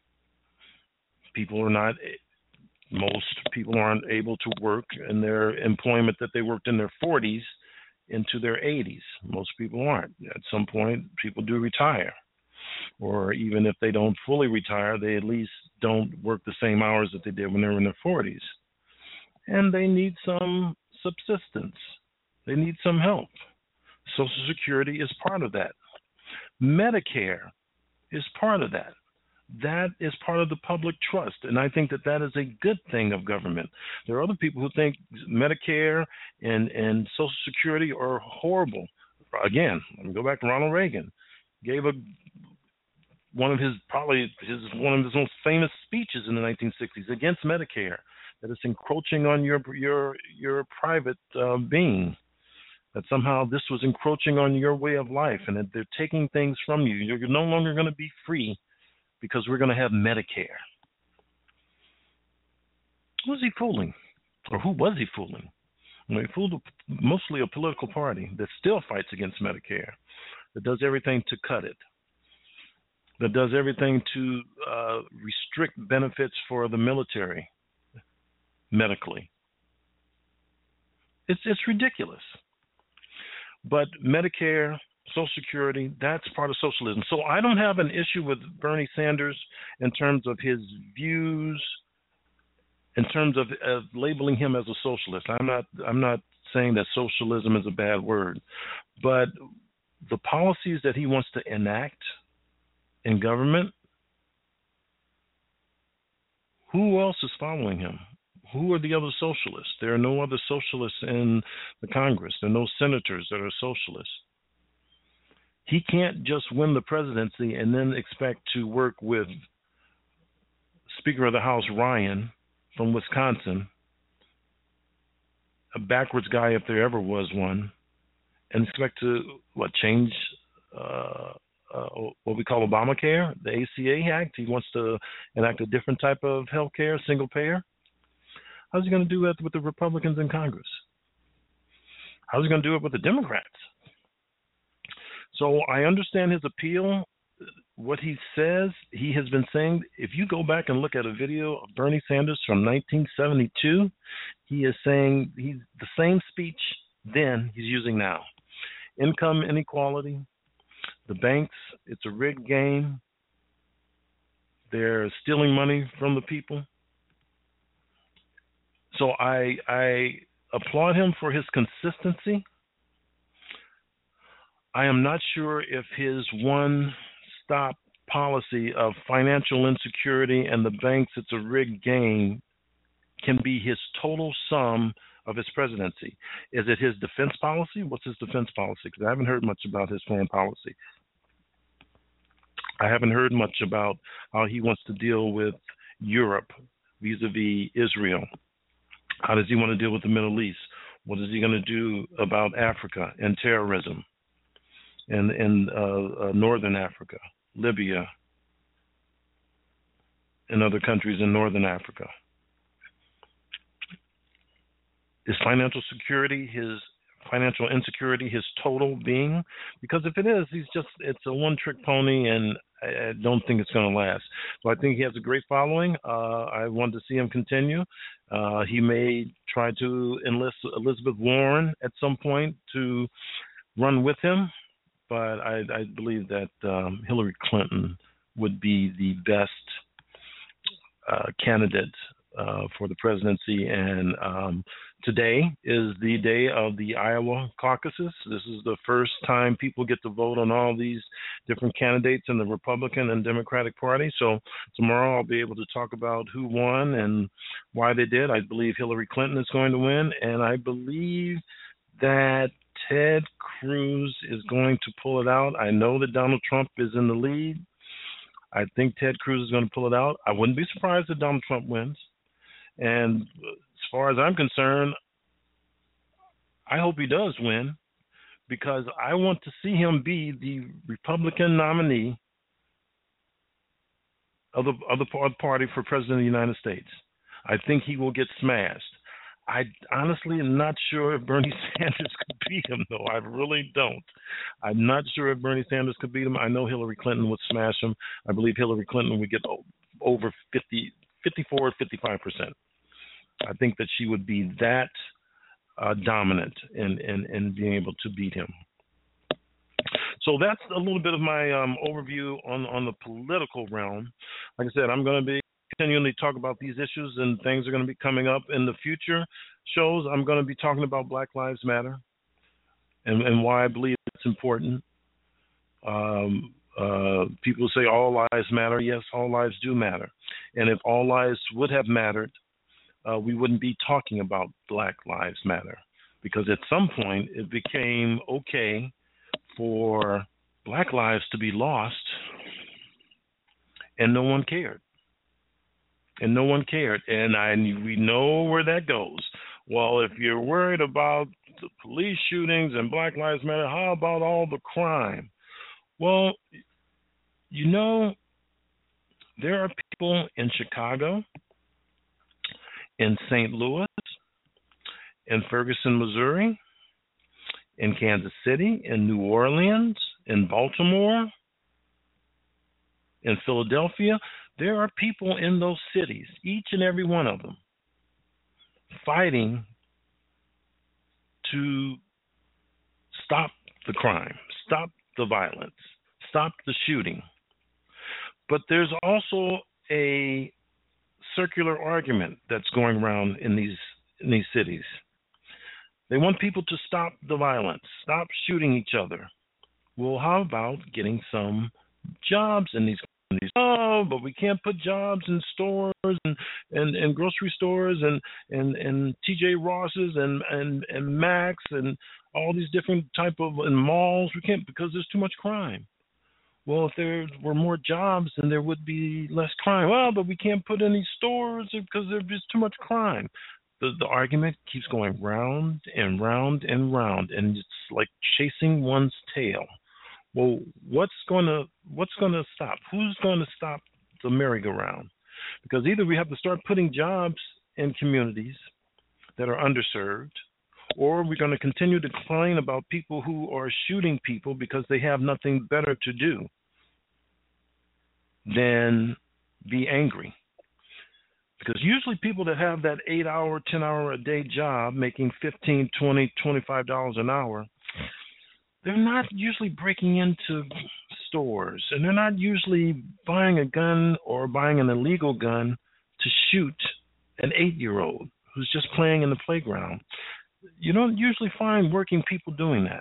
most people aren't able to work in their employment that they worked in their 40s into their 80s. Most people aren't. At some point, people do retire. Or even if they don't fully retire, they at least don't work the same hours that they did when they were in their 40s. And they need some subsistence. They need some help. Social Security is part of that. Medicare is part of that. That is part of the public trust, and I think that that is a good thing of government. There are other people who think Medicare and Social Security are horrible. Again, let me go back to Ronald Reagan. Gave one of his most famous speeches in the 1960s against Medicare, that it's encroaching on your private being. That somehow this was encroaching on your way of life, and that they're taking things from you. You're no longer going to be free because we're going to have Medicare. Who was he fooling? Or who was he fooling? Well, he fooled mostly a political party that still fights against Medicare, that does everything to cut it, that does everything to restrict benefits for the military medically. It's ridiculous. But Medicare, Social Security, that's part of socialism. So I don't have an issue with Bernie Sanders in terms of his views, in terms of labeling him as a socialist. I'm not saying that socialism is a bad word, but the policies that he wants to enact in government, who else is following him? Who are the other socialists? There are no other socialists in the Congress. There are no senators that are socialists. He can't just win the presidency and then expect to work with Speaker of the House Ryan from Wisconsin, a backwards guy if there ever was one, and expect to change what we call Obamacare, the ACA Act. He wants to enact a different type of health care, single payer. How's he going to do that with the Republicans in Congress? How's he going to do it with the Democrats? So I understand his appeal. What he says, he has been saying, if you go back and look at a video of Bernie Sanders from 1972, he is saying the same speech then he's using now. Income inequality, the banks, it's a rigged game. They're stealing money from the people. So I applaud him for his consistency. I am not sure if his one-stop policy of financial insecurity and the banks, it's a rigged game, can be his total sum of his presidency. Is it his defense policy? What's his defense policy? Because I haven't heard much about his foreign policy. I haven't heard much about how he wants to deal with Europe vis-a-vis Israel. How does he want to deal with the Middle East? What is he going to do about Africa and terrorism and Northern Africa, Libya, and other countries in Northern Africa? Is financial security his financial insecurity his total being? Because if it is, it's a one-trick pony, and I don't think it's going to last. So I think he has a great following. I want to see him continue. He may try to enlist Elizabeth Warren at some point to run with him, but I believe that Hillary Clinton would be the best candidate for the presidency. And today is the day of the Iowa caucuses. This is the first time people get to vote on all these different candidates in the Republican and Democratic Party. So tomorrow I'll be able to talk about who won and why they did. I believe Hillary Clinton is going to win, and I believe that Ted Cruz is going to pull it out. I know that Donald Trump is in the lead. I think Ted Cruz is going to pull it out. I wouldn't be surprised if Donald Trump wins. And as far as I'm concerned, I hope he does win, because I want to see him be the Republican nominee of the party for president of the United States. I think he will get smashed. I honestly am not sure if Bernie Sanders could beat him, though. I really don't. I'm not sure if Bernie Sanders could beat him. I know Hillary Clinton would smash him. I believe Hillary Clinton would get over 54, 55%. I think that she would be that dominant in being able to beat him. So that's a little bit of my overview on the political realm. Like I said, I'm going to be continually talk about these issues, and things are going to be coming up in the future shows. I'm going to be talking about Black Lives Matter and why I believe it's important. People say all lives matter. Yes, all lives do matter. And if all lives would have mattered, we wouldn't be talking about Black Lives Matter, because at some point it became okay for Black lives to be lost, and no one cared. And we know where that goes. Well, if you're worried about the police shootings and Black Lives Matter, how about all the crime? Well, there are people in Chicago, in St. Louis, in Ferguson, Missouri, in Kansas City, in New Orleans, in Baltimore, in Philadelphia. There are people in those cities, each and every one of them, fighting to stop the crime, stop the violence, stop the shooting. But there's also a circular argument that's going around in these cities. They want people to stop the violence, stop shooting each other. Well, how about getting some jobs in these communities? Oh, but we can't put jobs in stores and grocery stores and TJ Ross's and Max and all these different type of and malls. We can't, because there's too much crime. Well, if there were more jobs, then there would be less crime. Well, but we can't put any stores because there's just too much crime. The argument keeps going round and round and round, and it's like chasing one's tail. Well, what's going to stop? Who's going to stop the merry-go-round? Because either we have to start putting jobs in communities that are underserved, or we're going to continue to complain about people who are shooting people because they have nothing better to do than be angry. Because usually people that have that 8-hour, 10-hour a day job making $15, $20, $25 an hour, they're not usually breaking into stores, and they're not usually buying a gun or buying an illegal gun to shoot an 8-year-old who's just playing in the playground. You don't usually find working people doing that.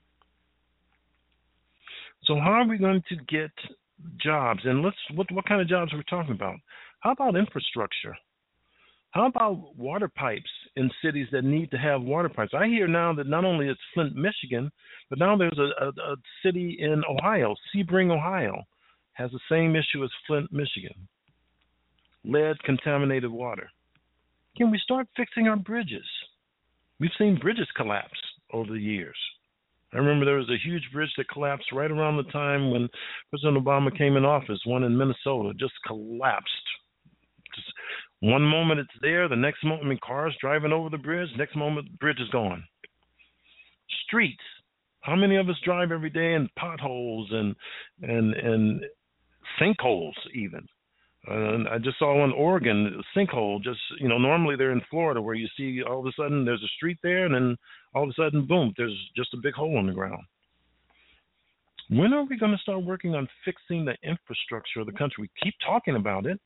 So how are we going to get jobs? And what kind of jobs are we talking about? How about infrastructure? How about water pipes in cities that need to have water pipes? I hear now that not only it's Flint, Michigan, but now there's a city in Ohio, Sebring, Ohio, has the same issue as Flint, Michigan. Lead-contaminated water. Can we start fixing our bridges? We've seen bridges collapse over the years. I remember there was a huge bridge that collapsed right around the time when President Obama came in office, one in Minnesota, just collapsed. One moment it's there, the next moment, I mean, cars driving over the bridge, next moment the bridge is gone. Streets. How many of us drive every day in potholes and sinkholes even? I just saw in Oregon a sinkhole. Just normally they're in Florida where you see all of a sudden there's a street there, and then all of a sudden, boom, there's just a big hole in the ground. When are we going to start working on fixing the infrastructure of the country? We keep talking about it.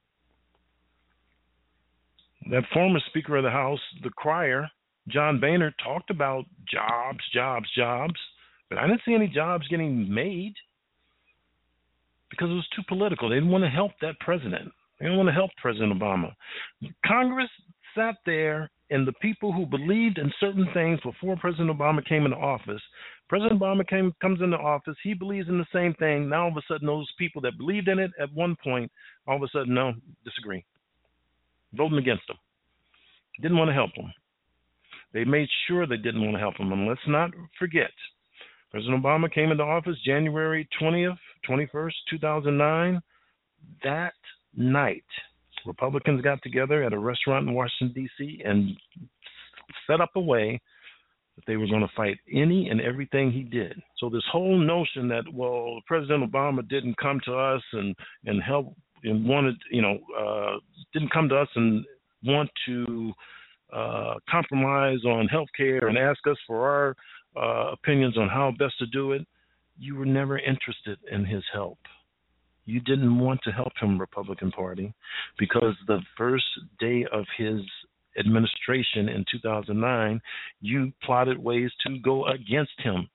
That former Speaker of the House, the crier, John Boehner, talked about jobs, jobs, jobs, but I didn't see any jobs getting made because it was too political. They didn't want to help that president. They didn't want to help President Obama. Congress sat there, and the people who believed in certain things before President Obama came into office, President Obama comes into office, he believes in the same thing. Now all of a sudden those people that believed in it at one point, all of a sudden, no, disagree. Voting against them. Didn't want to help them. They made sure they didn't want to help them. And let's not forget, President Obama came into office January 21st, 2009. That night, Republicans got together at a restaurant in Washington, D.C. and set up a way that they were going to fight any and everything he did. So this whole notion that, well, President Obama didn't come to us and help and wanted, didn't come to us and want to compromise on health care and ask us for our opinions on how best to do it, you were never interested in his help. You didn't want to help him, Republican Party, because the first day of his administration in 2009, you plotted ways to go against him.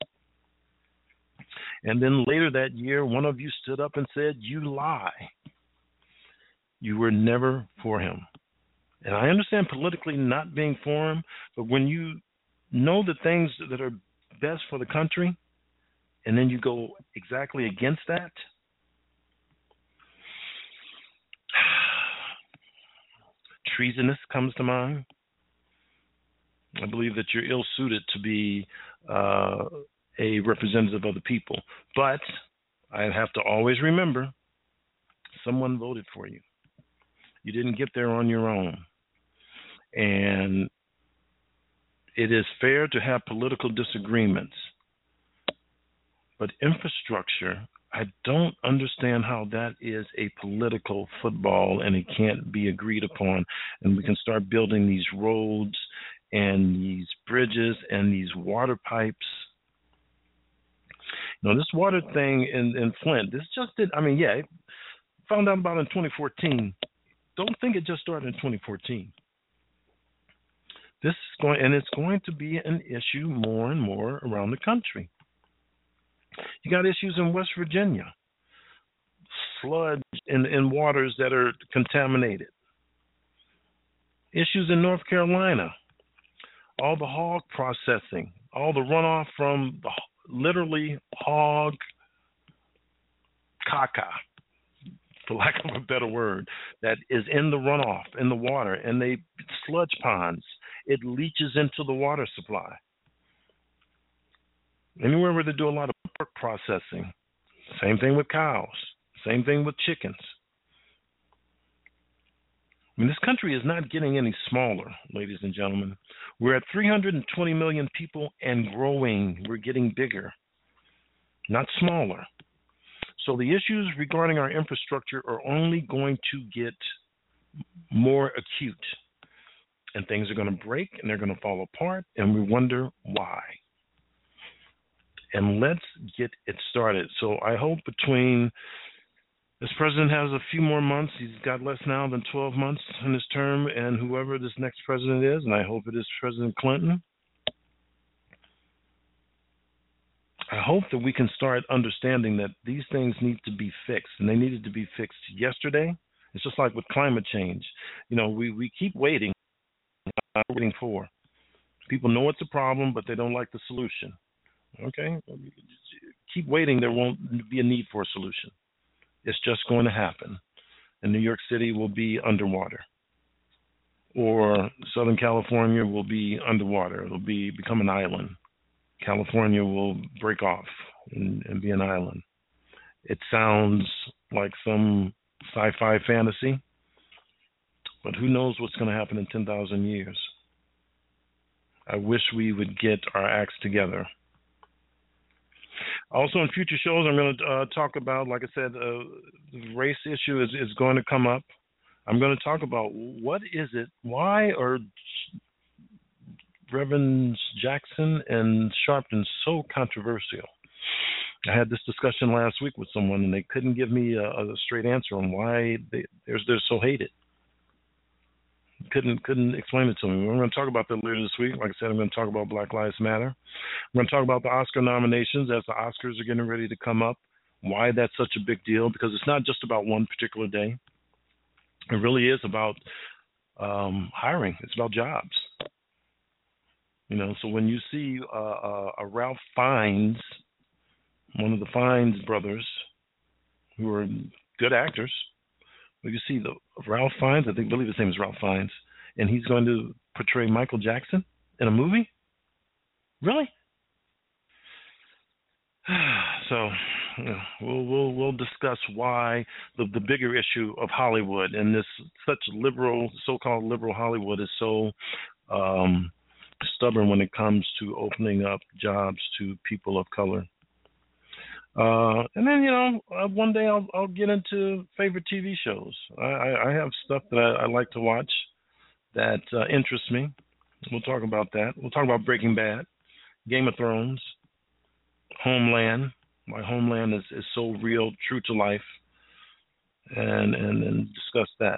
And then later that year, one of you stood up and said, "You lie." You were never for him. And I understand politically not being for him, but when you know the things that are best for the country, and then you go exactly against that, treasonous comes to mind. I believe that you're ill-suited to be a representative of the people. But I have to always remember, someone voted for you. You didn't get there on your own. And it is fair to have political disagreements. But infrastructure, I don't understand how that is a political football and it can't be agreed upon. And we can start building these roads and these bridges and these water pipes. This water thing in Flint, this just did, found out about it in 2014. Don't think it just started in 2014. This is it's going to be an issue more and more around the country. You got issues in West Virginia, sludge in waters that are contaminated. Issues in North Carolina, all the hog processing, all the runoff from the literally hog caca, for lack of a better word, that is in the runoff, in the water, and they sludge ponds. It leaches into the water supply. Anywhere where they do a lot of pork processing, same thing with cows, same thing with chickens. This country is not getting any smaller, ladies and gentlemen. We're at 320 million people and growing. We're getting bigger, not smaller. So the issues regarding our infrastructure are only going to get more acute. And things are going to break and they're going to fall apart, and we wonder why. And let's get it started. So I hope between this president has a few more months, he's got less now than 12 months in his term, and whoever this next president is, and I hope it is President Clinton, I hope that we can start understanding that these things need to be fixed, and they needed to be fixed yesterday. It's just like with climate change. We keep waiting. Waiting for. People know it's a problem, but they don't like the solution. Okay? Keep waiting. There won't be a need for a solution. It's just going to happen. And New York City will be underwater. Or Southern California will be underwater. It'll become an island. California will break off and be an island. It sounds like some sci-fi fantasy, But who knows what's going to happen in 10,000 years? I wish we would get our acts together. Also, in future shows, I'm going to talk about, like I said, the race issue is going to come up. I'm going to talk about what is it, why are Reverends Jackson and Sharpton so controversial? I had this discussion last week with someone, and they couldn't give me a straight answer on why they're so hated. Couldn't explain it to me. We're going to talk about that later this week. Like I said, I'm going to talk about Black Lives Matter. We're going to talk about the Oscar nominations as the Oscars are getting ready to come up. Why that's such a big deal? Because it's not just about one particular day. It really is about hiring. It's about jobs. You know, so when you see a Ralph Fiennes, one of the Fiennes brothers, who are good actors, well, you see the Ralph Fiennes, believe his name is Ralph Fiennes, and he's going to portray Michael Jackson in a movie? Really? So we'll discuss why the bigger issue of Hollywood and this such liberal, so-called liberal Hollywood is so stubborn when it comes to opening up jobs to people of color. And then, one day I'll get into favorite TV shows. I have stuff that I like to watch that interests me. We'll talk about that. We'll talk about Breaking Bad, Game of Thrones, Homeland. My Homeland is so real, true to life, and discuss that.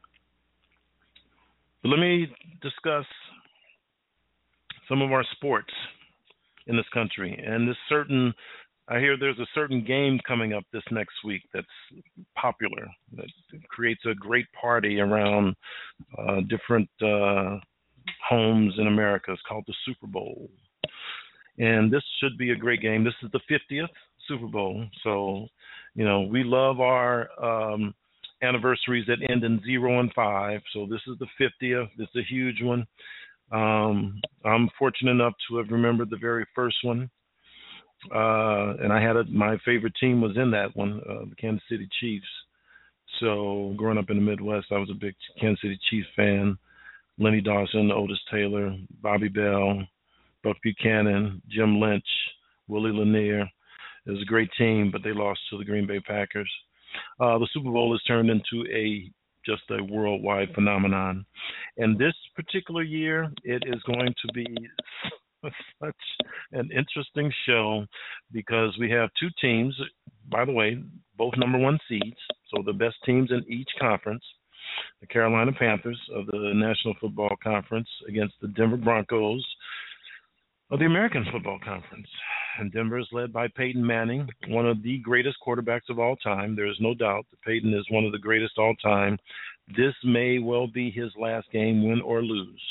But let me discuss some of our sports in this country. And I hear there's a certain game coming up this next week that's popular, that creates a great party around different homes in America. It's called the Super Bowl. And this should be a great game. This is the 50th Super Bowl. So, we love our anniversaries that end in 0 and 5. So this is the 50th. This is a huge one. I'm fortunate enough to have remembered the very first one. And I had my favorite team was in that one, the Kansas City Chiefs. So growing up in the Midwest, I was a big Kansas City Chiefs fan. Lenny Dawson, Otis Taylor, Bobby Bell, Buck Buchanan, Jim Lynch, Willie Lanier. It was a great team, but they lost to the Green Bay Packers. The Super Bowl has turned into just a worldwide phenomenon. And this particular year, it is going to be such an interesting show because we have two teams, by the way, both number one seeds, so the best teams in each conference. The Carolina Panthers of the National Football Conference against the Denver Broncos of the American Football Conference. And Denver is led by Peyton Manning, one of the greatest quarterbacks of all time. There is no doubt that Peyton is one of the greatest all time. This may well be his last game, win or lose.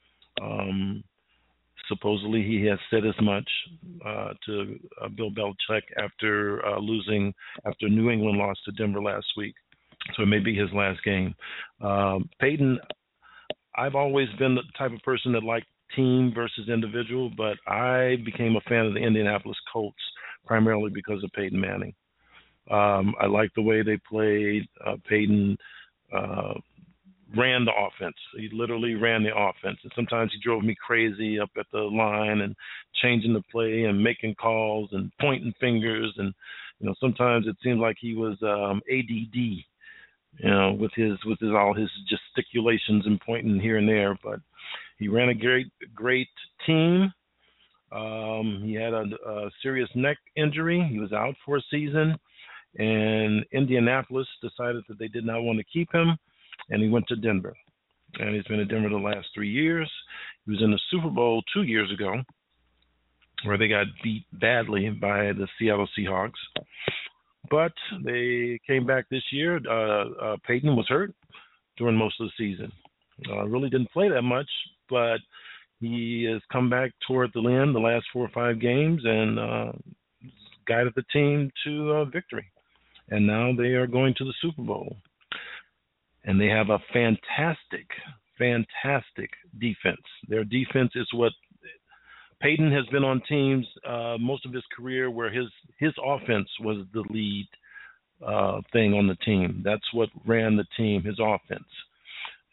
Supposedly he has said as much to Bill Belichick after New England lost to Denver last week. So it may be his last game. Peyton, I've always been the type of person that liked team versus individual, but I became a fan of the Indianapolis Colts primarily because of Peyton Manning. I liked the way they played. Peyton ran the offense. He literally ran the offense. And sometimes he drove me crazy up at the line and changing the play and making calls and pointing fingers. And, sometimes it seemed like he was ADD, with all his gesticulations and pointing here and there. But he ran a great team. He had a serious neck injury. He was out for a season. And Indianapolis decided that they did not want to keep him. And he went to Denver. And he's been in Denver the last 3 years. He was in the Super Bowl 2 years ago, where they got beat badly by the Seattle Seahawks. But they came back this year. Peyton was hurt during most of the season. Really didn't play that much, but he has come back toward the end, the last 4 or 5 games, and guided the team to victory. And now they are going to the Super Bowl. And they have a fantastic defense. Their defense is what Peyton has been on teams most of his career where his offense was the lead thing on the team. That's what ran the team, his offense.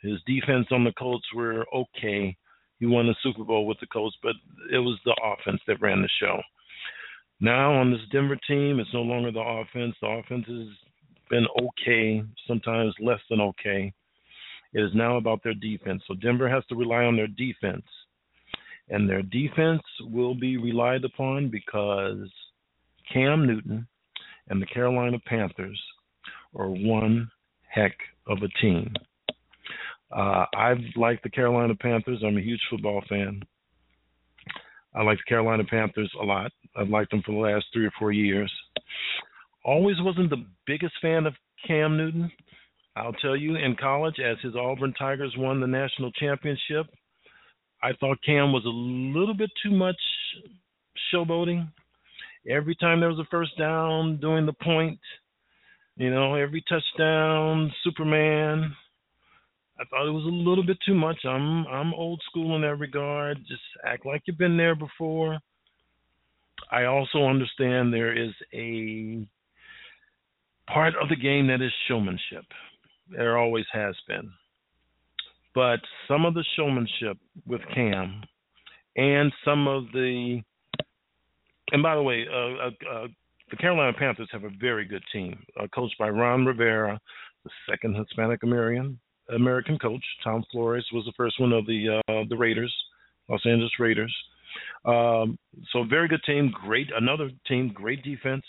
His defense on the Colts were okay. He won the Super Bowl with the Colts, but it was the offense that ran the show. Now on this Denver team, it's no longer the offense. The offense has been okay, sometimes less than okay. It is now about their defense. So Denver has to rely on their defense. And their defense will be relied upon because Cam Newton and the Carolina Panthers are one heck of a team. I've liked the Carolina Panthers. I'm a huge football fan. I like the Carolina Panthers a lot. I've liked them for the last 3 or 4 years. Always wasn't the biggest fan of Cam Newton. I'll tell you, in college, as his Auburn Tigers won the national championship, I thought Cam was a little bit too much showboating. Every time there was a first down, doing the point, every touchdown, Superman. I thought it was a little bit too much. I'm old school in that regard. Just act like you've been there before. I also understand there is a part of the game that is showmanship. There always has been. But some of the showmanship with Cam and some of the – and by the way, the Carolina Panthers have a very good team, coached by Ron Rivera, the second Hispanic American coach. Tom Flores was the first one of the Raiders, Los Angeles Raiders. So very good team, another team, great defense.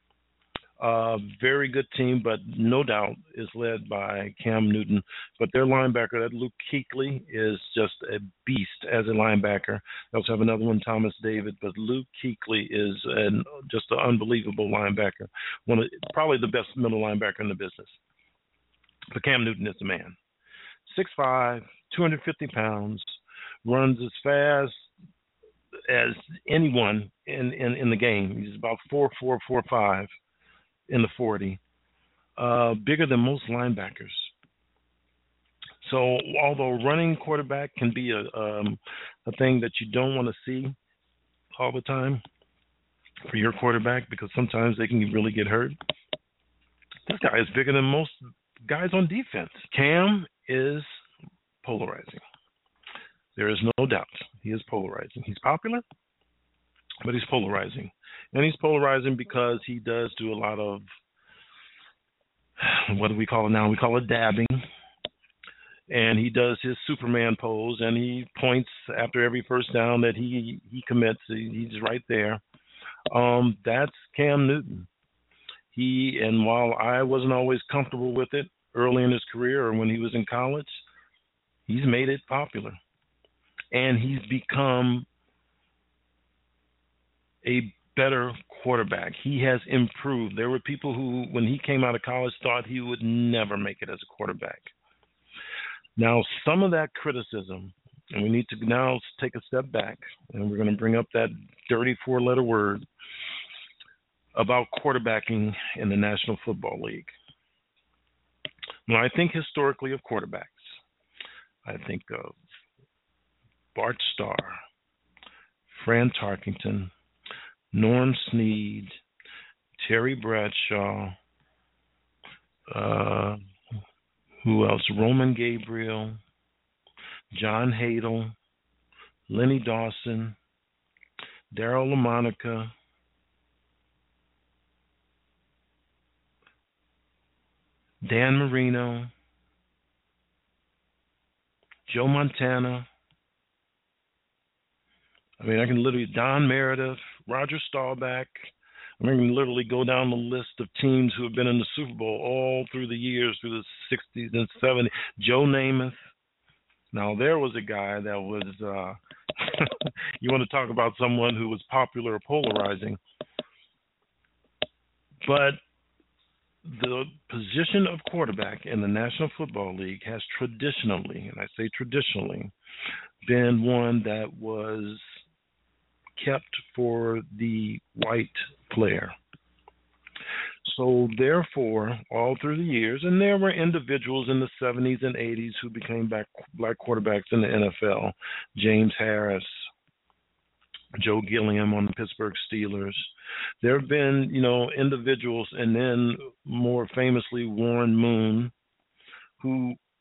Very good team, but no doubt is led by Cam Newton. But their linebacker, that Luke Kuechly, is just a beast as a linebacker. They also have another one, Thomas David, but Luke Kuechly is just an unbelievable linebacker. Probably the best middle linebacker in the business. But Cam Newton is the man. 6'5", 250 pounds, runs as fast as anyone in the game. He's about 4'4", 4'5". In the 40, bigger than most linebackers. So although running quarterback can be a thing that you don't want to see all the time for your quarterback because sometimes they can really get hurt, this guy is bigger than most guys on defense. Cam is polarizing. There is no doubt he is polarizing. He's popular, but he's polarizing. And he's polarizing because he does do a lot of, what do we call it now? We call it dabbing. And he does his Superman pose, and he points after every first down that he commits. He's right there. That's Cam Newton. And while I wasn't always comfortable with it early in his career or when he was in college, he's made it popular. And he's become a better quarterback. He has improved. There were people who, when he came out of college, thought he would never make it as a quarterback. Now, some of that criticism, and we need to now take a step back, and we're going to bring up that dirty 4-letter word about quarterbacking in the National Football League. When I think historically of quarterbacks, I think of Bart Starr, Fran Tarkenton, Norm Snead, Terry Bradshaw, who else? Roman Gabriel, John Hadle, Lenny Dawson, Darryl LaMonica, Dan Marino, Joe Montana. I mean, I can literally, Don Meredith, Roger Staubach. I can literally go down the list of teams who have been in the Super Bowl all through the years, through the 60s and 70s. Joe Namath. Now, there was a guy that was, you want to talk about someone who was popular or polarizing. But the position of quarterback in the National Football League has traditionally, and I say traditionally, been one that was kept for the white player. So therefore, all through the years, and there were individuals in the 70s and 80s who became black quarterbacks in the NFL, James Harris, Joe Gilliam on the Pittsburgh Steelers. There have been, individuals, and then more famously Warren Moon, who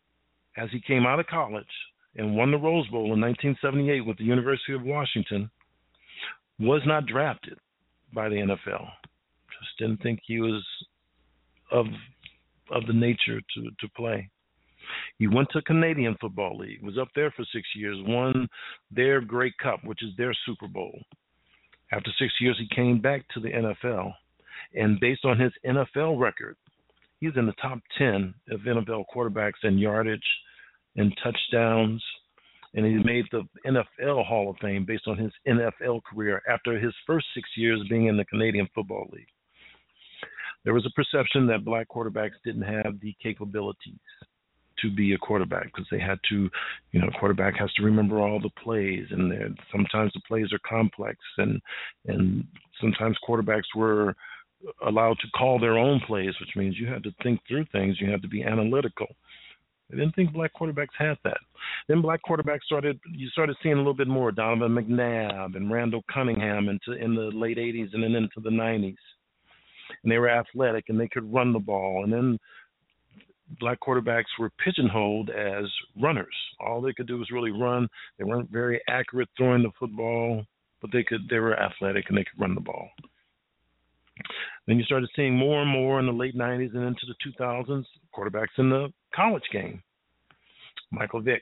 as he came out of college and won the Rose Bowl in 1978 with the University of Washington, was not drafted by the NFL. Just didn't think he was of the nature to play. He went to Canadian Football League, was up there for 6 years, won their Grey Cup, which is their Super Bowl. After 6 years, he came back to the NFL, and based on his NFL record, he's in the top 10 of NFL quarterbacks in yardage and touchdowns, and he made the NFL Hall of Fame based on his NFL career after his first 6 years being in the Canadian Football League. There was a perception that black quarterbacks didn't have the capabilities to be a quarterback because they had to, a quarterback has to remember all the plays, and sometimes the plays are complex, and sometimes quarterbacks were allowed to call their own plays, which means you had to think through things, you had to be analytical. I didn't think black quarterbacks had that. Then black quarterbacks you started seeing a little bit more Donovan McNabb and Randall Cunningham in the late 80s and then into the 90s. And they were athletic and they could run the ball. And then black quarterbacks were pigeonholed as runners. All they could do was really run. They weren't very accurate throwing the football, but they were athletic and they could run the ball. Then you started seeing more and more in the late 90s and into the 2000s, quarterbacks in the college game. Michael Vick,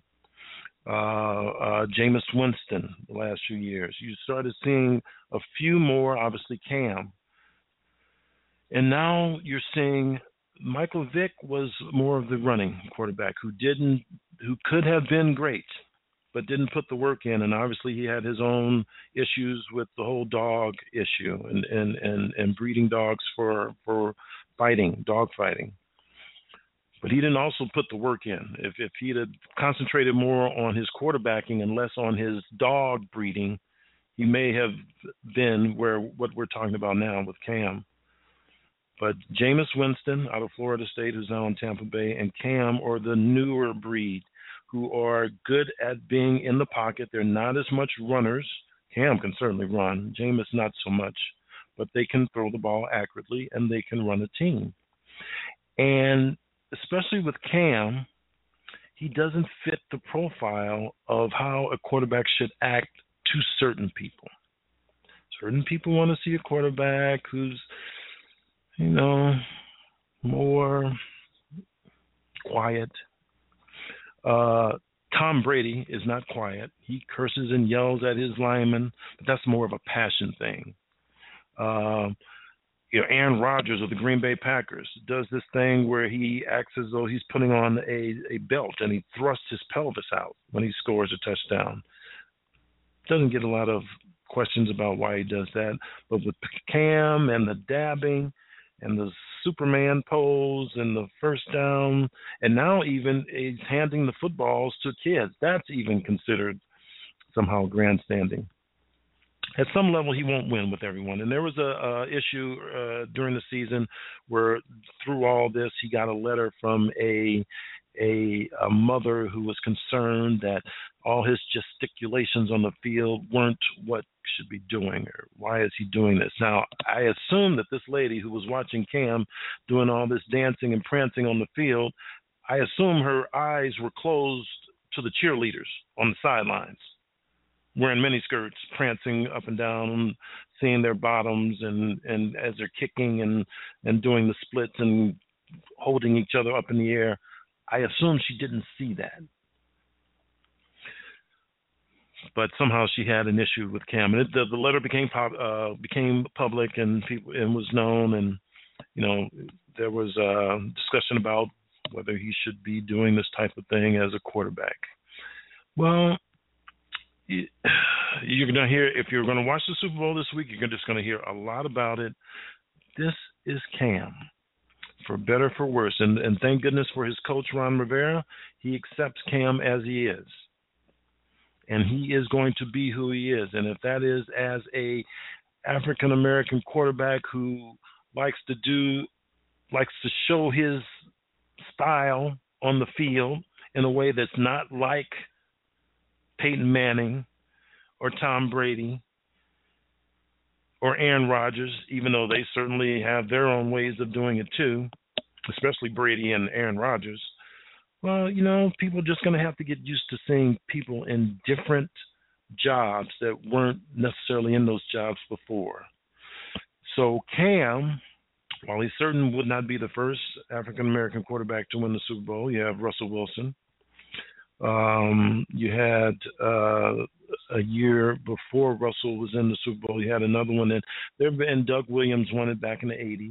Jameis Winston the last few years. You started seeing a few more, obviously Cam. And now you're seeing Michael Vick was more of the running quarterback who could have been great, but didn't put the work in. And obviously he had his own issues with the whole dog issue and breeding dogs for fighting, dog fighting. But he didn't also put the work in. If he'd have concentrated more on his quarterbacking and less on his dog breeding, he may have been what we're talking about now with Cam. But Jameis Winston out of Florida State, who's now in Tampa Bay, and Cam are the newer breed who are good at being in the pocket. They're not as much runners. Cam can certainly run. Jameis not so much. But they can throw the ball accurately, and they can run a team. And especially with Cam, he doesn't fit the profile of how a quarterback should act to certain people. Certain people want to see a quarterback who's more quiet. Tom Brady is not quiet. He curses and yells at his linemen, but that's more of a passion thing. Aaron Rodgers of the Green Bay Packers does this thing where he acts as though he's putting on a belt and he thrusts his pelvis out when he scores a touchdown. Doesn't get a lot of questions about why he does that, but with Cam and the dabbing and the Superman pose and the first down, and now even he's handing the footballs to kids. That's even considered somehow grandstanding. At some level, he won't win with everyone. And there was a issue during the season where through all this, he got a letter from a mother who was concerned that all his gesticulations on the field weren't what he should be doing, or why is he doing this? Now, I assume that this lady who was watching Cam doing all this dancing and prancing on the field, I assume her eyes were closed to the cheerleaders on the sidelines, wearing miniskirts, prancing up and down, seeing their bottoms, and as they're kicking and doing the splits and holding each other up in the air. I assume she didn't see that. But somehow she had an issue with Cam. And the letter became public and was known, and there was a discussion about whether he should be doing this type of thing as a quarterback. Well, you're going to hear, if you're going to watch the Super Bowl this week, you're just going to hear a lot about it. This is Cam, for better, for worse. And thank goodness for his coach, Ron Rivera. He accepts Cam as he is. And he is going to be who he is. And if that is as a African-American quarterback who likes to show his style on the field in a way that's not like Peyton Manning or Tom Brady or Aaron Rodgers, even though they certainly have their own ways of doing it too, especially Brady and Aaron Rodgers. Well, people are just going to have to get used to seeing people in different jobs that weren't necessarily in those jobs before. So Cam, while he certainly would not be the first African American quarterback to win the Super Bowl, you have Russell Wilson. You had a year before Russell was in the Super Bowl, you had another one, and Doug Williams won it back in the 80s.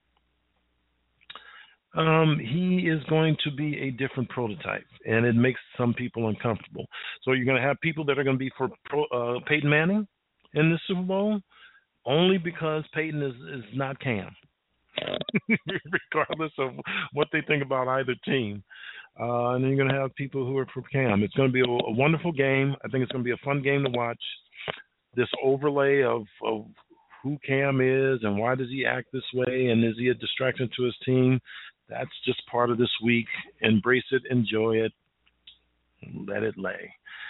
He is going to be a different prototype, and it makes some people uncomfortable. So you're going to have people that are going to be for Peyton Manning in the Super Bowl only because Peyton is not Cam, regardless of what they think about either team. And then you're going to have people who are for Cam. It's going to be a wonderful game. I think it's going to be a fun game to watch. This overlay of who Cam is and why does he act this way and is he a distraction to his team? That's just part of this week. Embrace it, enjoy it, let it lay.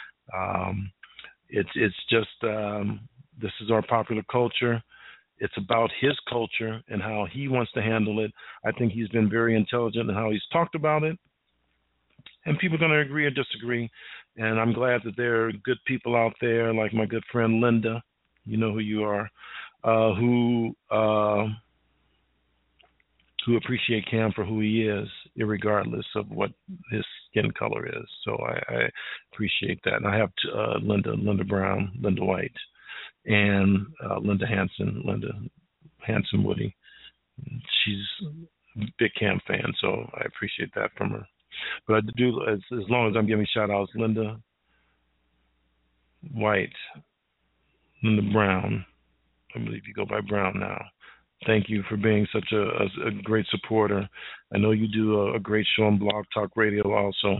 It's just this is our popular culture. It's about his culture and how he wants to handle it. I think he's been very intelligent in how he's talked about it. And people are going to agree or disagree. And I'm glad that there are good people out there, like my good friend Linda, you know who you are, who appreciate Cam for who he is, irregardless of what his skin color is. So I appreciate that. And I have Linda Brown, Linda White, and Linda Hanson Woody. She's a big Cam fan, so I appreciate that from her. But I do, as long as I'm giving shout outs, Linda White, Linda Brown, I believe you go by Brown now. Thank you for being such a great supporter. I know you do a great show on Blog Talk Radio also.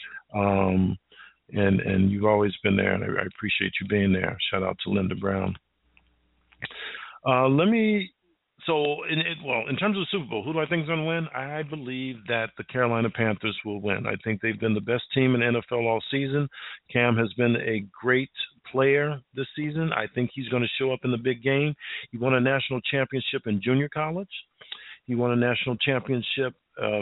And you've always been there, and I appreciate you being there. Shout out to Linda Brown. In terms of the Super Bowl, who do I think is going to win? I believe that the Carolina Panthers will win. I think they've been the best team in the NFL all season. Cam has been a great player this season. I think he's going to show up in the big game. He won a national championship in junior college. He won a national championship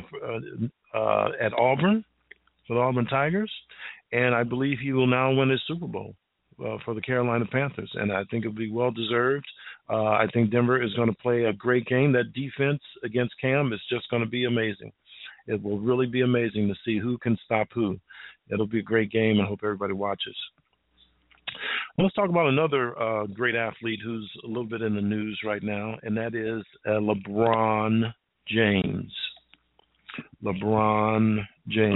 at Auburn for the Auburn Tigers. And I believe he will now win his Super Bowl for the Carolina Panthers. And I think it will be well-deserved. I think Denver is going to play a great game. That defense against Cam is just going to be amazing. It will really be amazing to see who can stop who. It'll be a great game. I hope everybody watches. Let's talk about another great athlete who's a little bit in the news right now, and that is LeBron James. LeBron James.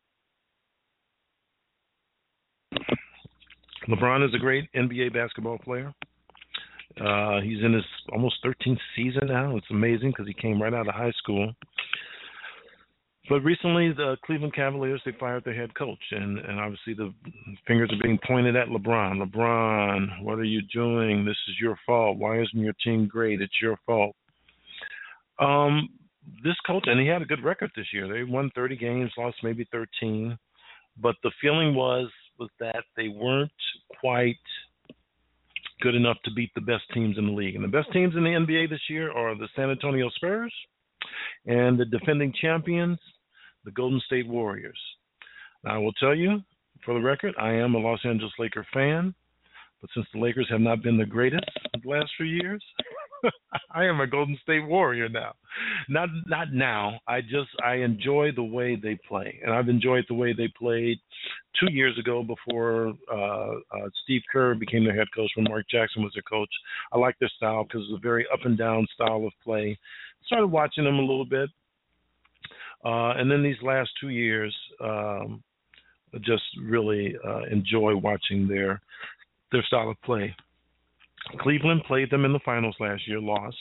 LeBron is a great NBA basketball player. He's in his almost 13th season now. It's amazing because he came right out of high school. But recently, the Cleveland Cavaliers, they fired their head coach, and obviously the fingers are being pointed at LeBron. LeBron, what are you doing? This is your fault. Why isn't your team great? It's your fault. This coach, and he had a good record this year. They won 30 games, lost maybe 13. But the feeling was that they weren't quite good enough to beat the best teams in the league. And the best teams in the NBA this year are the San Antonio Spurs and the defending champions, the Golden State Warriors. Now, I will tell you, for the record, I am a Los Angeles Lakers fan, but since the Lakers have not been the greatest the last few years, I am a Golden State Warrior now. Not now. I enjoy the way they play, and I've enjoyed the way they played 2 years ago before Steve Kerr became their head coach when Mark Jackson was their coach. I like their style because it's a very up and down style of play. Started watching them a little bit, and then these last 2 years, just really enjoy watching their style of play. Cleveland played them in the finals last year, lost.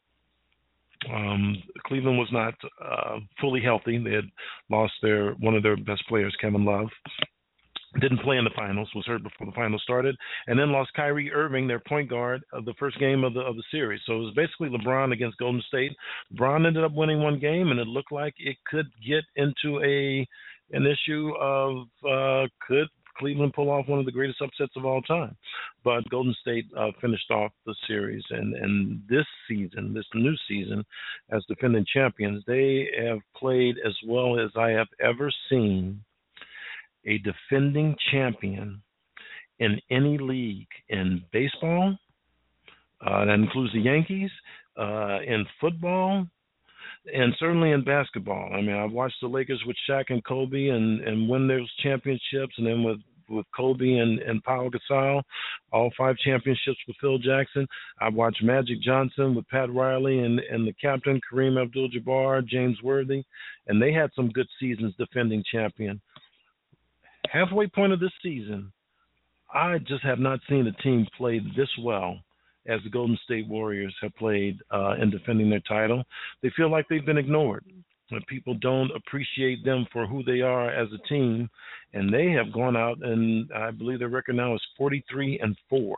Cleveland was not fully healthy. They had lost one of their best players, Kevin Love. Didn't play in the finals, was hurt before the finals started, and then lost Kyrie Irving, their point guard, of the first game of the series. So it was basically LeBron against Golden State. LeBron ended up winning one game, and it looked like it could get into an issue of could Cleveland pull off one of the greatest upsets of all time. But Golden State finished off the series, and this season, this new season, as defending champions, they have played as well as I have ever seen a defending champion in any league. In baseball, that includes the Yankees, in football, and certainly in basketball. I mean, I've watched the Lakers with Shaq and Kobe and win those championships, and then with Kobe and Paul Gasol, all 5 championships with Phil Jackson. I've watched Magic Johnson with Pat Riley and the captain, Kareem Abdul-Jabbar, James Worthy, and they had some good seasons defending champion. Halfway point of this season, I just have not seen a team play this well as the Golden State Warriors have played in defending their title. They feel like they've been ignored. People don't appreciate them for who they are as a team, and they have gone out, and I believe their record now is 43-4.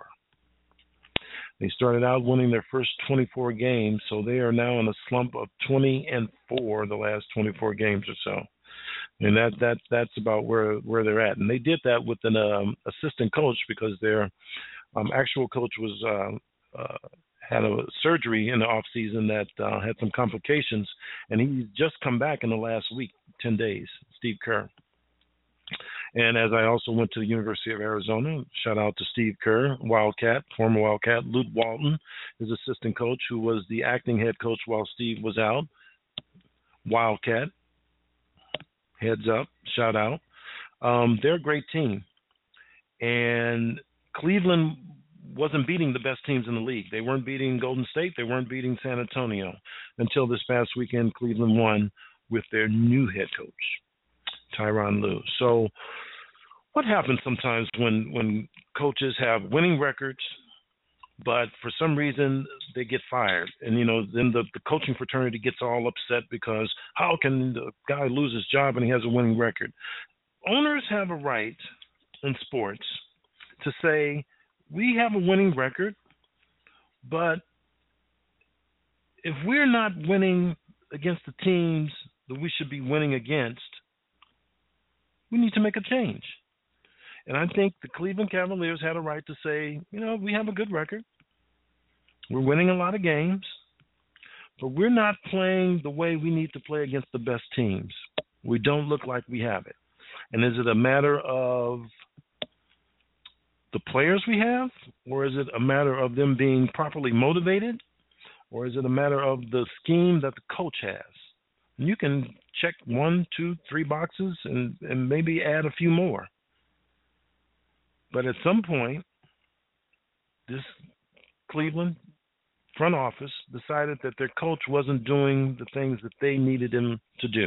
They started out winning their first 24 games, so they are now in a slump of 20-4 the last 24 games or so. And that's about where they're at. And they did that with an assistant coach because their actual coach was had a surgery in the off season that had some complications, and he's just come back in the last week, 10 days. Steve Kerr. And as I also went to the University of Arizona, shout out to Steve Kerr, Wildcat, former Wildcat, Luke Walton, his assistant coach, who was the acting head coach while Steve was out. Wildcat, heads up, shout out. They're a great team. And Cleveland wasn't beating the best teams in the league. They weren't beating Golden State. They weren't beating San Antonio until this past weekend. Cleveland won with their new head coach, Tyronn Lue. So what happens sometimes when coaches have winning records, but for some reason they get fired? And, then the coaching fraternity gets all upset because how can the guy lose his job and he has a winning record? Owners have a right in sports to say, we have a winning record, but if we're not winning against the teams that we should be winning against, we need to make a change. And I think the Cleveland Cavaliers had a right to say, we have a good record. We're winning a lot of games, but we're not playing the way we need to play against the best teams. We don't look like we have it. And is it a matter of the players we have, or is it a matter of them being properly motivated, or is it a matter of the scheme that the coach has? And you can check 1, 2, 3 boxes and maybe add a few more. But at some point, this Cleveland front office decided that their coach wasn't doing the things that they needed him to do,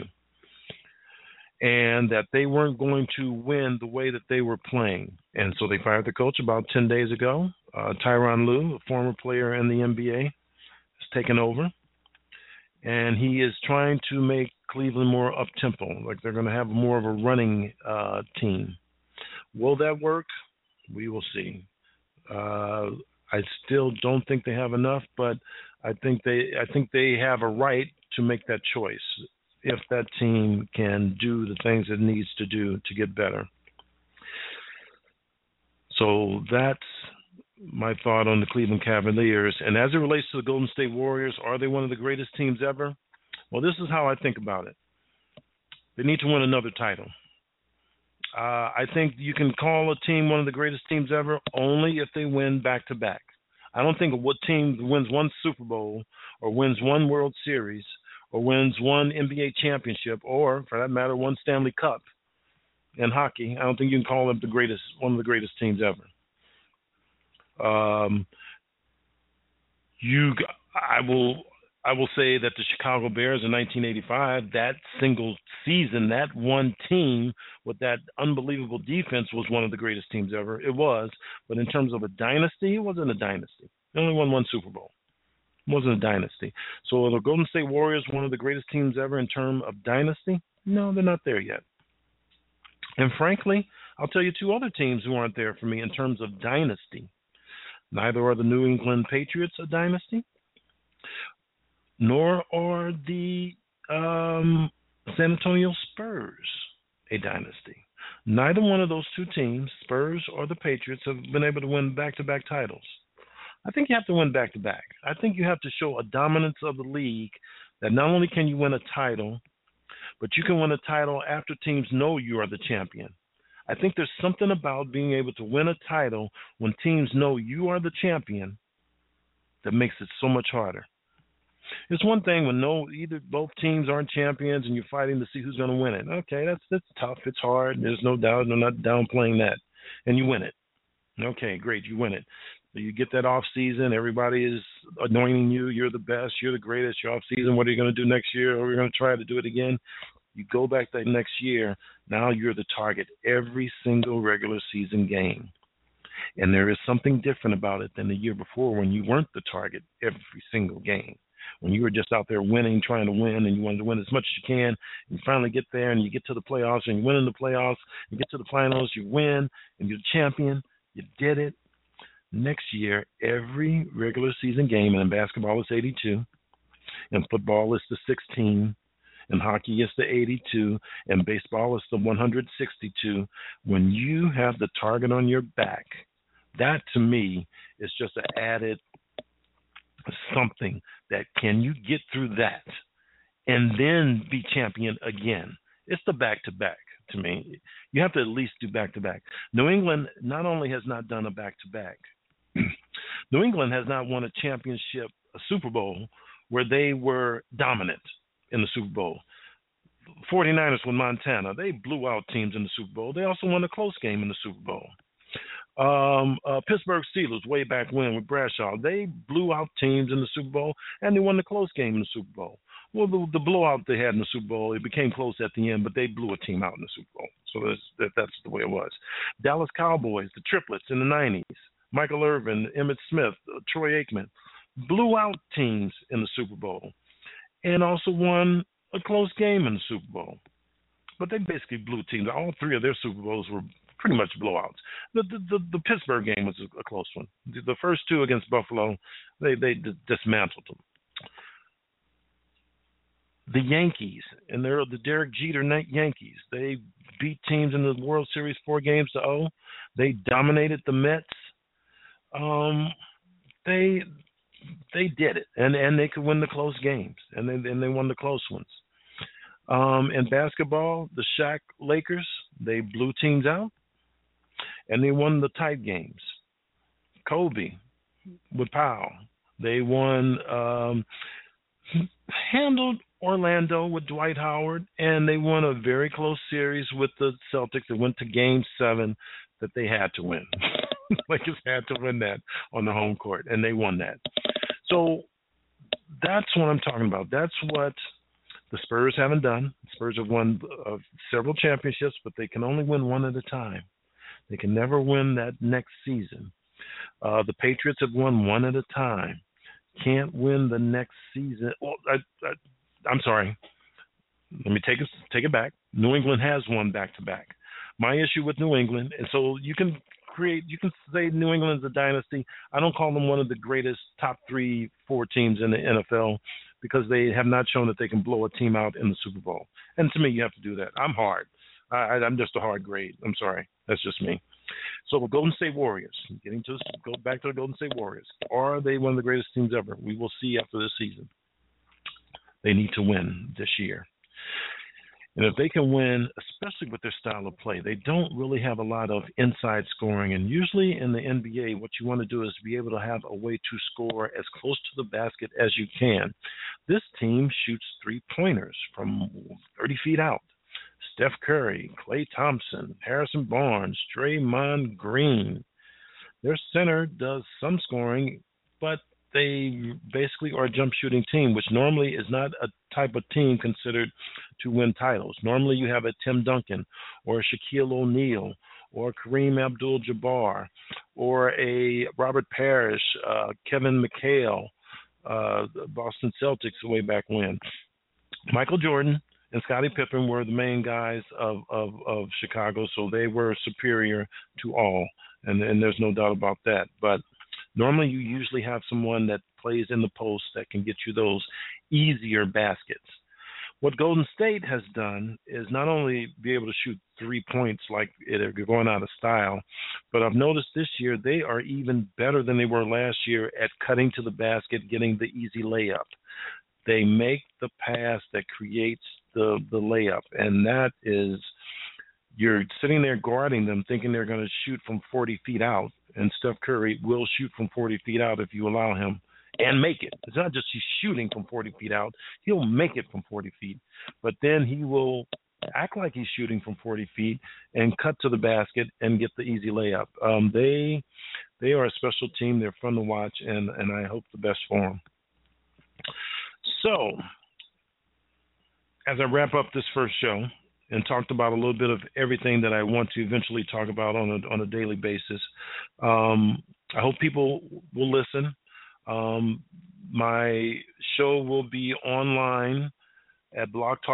and that they weren't going to win the way that they were playing. And so they fired the coach about 10 days ago. Tyronn Lue, a former player in the NBA, has taken over. And he is trying to make Cleveland more up-tempo, like they're going to have more of a running team. Will that work? We will see. I still don't think they have enough, but I think they have a right to make that choice if that team can do the things it needs to do to get better. So that's my thought on the Cleveland Cavaliers. And as it relates to the Golden State Warriors, are they one of the greatest teams ever? Well, this is how I think about it. They need to win another title. I think you can call a team one of the greatest teams ever only if they win back-to-back. I don't think what team wins one Super Bowl or wins one World Series or wins one NBA championship, or, for that matter, one Stanley Cup in hockey. I don't think you can call them one of the greatest teams ever. I will say that the Chicago Bears in 1985, that single season, that one team with that unbelievable defense was one of the greatest teams ever. It was, but in terms of a dynasty, it wasn't a dynasty. They only won one Super Bowl. It wasn't a dynasty. So are the Golden State Warriors one of the greatest teams ever in terms of dynasty? No, they're not there yet. And frankly, I'll tell you 2 other teams who aren't there for me in terms of dynasty. Neither are the New England Patriots a dynasty, nor are the San Antonio Spurs a dynasty. Neither one of those two teams, Spurs or the Patriots, have been able to win back-to-back titles. I think you have to win back-to-back. I think you have to show a dominance of the league that not only can you win a title, but you can win a title after teams know you are the champion. I think there's something about being able to win a title when teams know you are the champion that makes it so much harder. It's one thing when either both teams aren't champions and you're fighting to see who's going to win it. Okay, that's tough. It's hard. There's no doubt. I'm not downplaying that. And you win it. Okay, great. You win it. So you get that off season. Everybody is anointing you. You're the best. You're the greatest. You're off season. What are you going to do next year? Are we going to try to do it again? You go back that next year. Now you're the target every single regular season game. And there is something different about it than the year before when you weren't the target every single game. When you were just out there winning, trying to win, and you wanted to win as much as you can, and you finally get there and you get to the playoffs and you win in the playoffs, you get to the finals, you win, and you're the champion. You did it. Next year, every regular season game, and in basketball it's 82, and football is the 16, and hockey is the 82, and baseball is the 162. When you have the target on your back, that to me is just an added something that can you get through that and then be champion again. It's the back-to-back to me. You have to at least do back-to-back. New England not only has not done a back-to-back, New England has not won a championship, a Super Bowl, where they were dominant in the Super Bowl. 49ers with Montana, they blew out teams in the Super Bowl. They also won a close game in the Super Bowl. Pittsburgh Steelers way back when with Bradshaw, they blew out teams in the Super Bowl, and they won the close game in the Super Bowl. Well, the blowout they had in the Super Bowl, it became close at the end, but they blew a team out in the Super Bowl. So that's the way it was. Dallas Cowboys, the triplets in the 90s, Michael Irvin, Emmitt Smith, Troy Aikman, blew out teams in the Super Bowl and also won a close game in the Super Bowl. But they basically blew teams. All three of their Super Bowls were pretty much blowouts. The Pittsburgh game was a close one. The first two against Buffalo, they dismantled them. The Yankees, and they're the Derek Jeter Yankees. They beat teams in the World Series 4-0. They dominated the Mets. They did it, and they could win the close games, and they won the close ones. In basketball, the Shaq Lakers, they blew teams out, and they won the tight games. Kobe with Powell, they won, handled Orlando with Dwight Howard, and they won a very close series with the Celtics that went to Game 7 that they had to win. Lakers had to win that on the home court, and they won that. So that's what I'm talking about. That's what the Spurs haven't done. The Spurs have won several championships, but they can only win one at a time. They can never win that next season. The Patriots have won one at a time. Can't win the next season. Well, I'm sorry. Let me take it back. New England has won back-to-back. My issue with New England, and so you can say New England's a dynasty. I don't call them one of the greatest top 3-4 teams in the NFL because they have not shown that they can blow a team out in the Super Bowl. And to me, you have to do that. I'm hard. I'm just a hard grade. I'm sorry. That's just me. So the Golden State Warriors, go back to the Golden State Warriors. Are they one of the greatest teams ever? We will see after this season. They need to win this year. And if they can win, especially with their style of play, they don't really have a lot of inside scoring. And usually in the NBA, what you want to do is be able to have a way to score as close to the basket as you can. This team shoots three-pointers from 30 feet out. Steph Curry, Klay Thompson, Harrison Barnes, Draymond Green. Their center does some scoring, but they basically are a jump shooting team, which normally is not a type of team considered to win titles. Normally you have a Tim Duncan or a Shaquille O'Neal or Kareem Abdul-Jabbar or a Robert Parrish, Kevin McHale, Boston Celtics way back when. Michael Jordan and Scottie Pippen were the main guys of Chicago, so they were superior to all, and there's no doubt about that. But normally you usually have someone that plays in the post that can get you those easier baskets. What Golden State has done is not only be able to shoot 3 points like they're going out of style, but I've noticed this year they are even better than they were last year at cutting to the basket, getting the easy layup. They make the pass that creates the layup, and that is, you're sitting there guarding them, thinking they're going to shoot from 40 feet out, and Steph Curry will shoot from 40 feet out if you allow him, and make it. It's not just he's shooting from 40 feet out; he'll make it from 40 feet, but then he will act like he's shooting from 40 feet and cut to the basket and get the easy layup. They are a special team. They're fun to watch, and I hope the best for them. So, as I wrap up this first show and talked about a little bit of everything that I want to eventually talk about on a daily basis, I hope people will listen. My show will be online at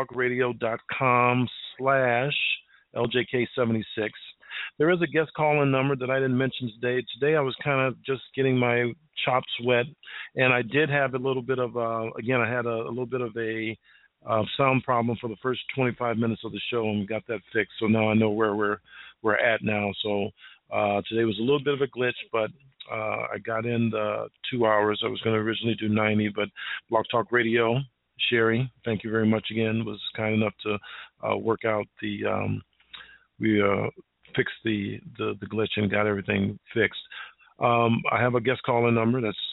blogtalkradio.com/LJK76. There is a guest call-in number that I didn't mention today. Today I was kind of just getting my chops wet, and I did have a little bit of, again, I had a little bit of a sound problem for the first 25 minutes of the show, and got that fixed. So now I know where we're at now. So today was a little bit of a glitch, but I got in the 2 hours. I was going to originally do 90, but Blog Talk Radio, Sherry, thank you very much again, was kind enough to work out we fixed the glitch and got everything fixed. I have a guest calling number. That's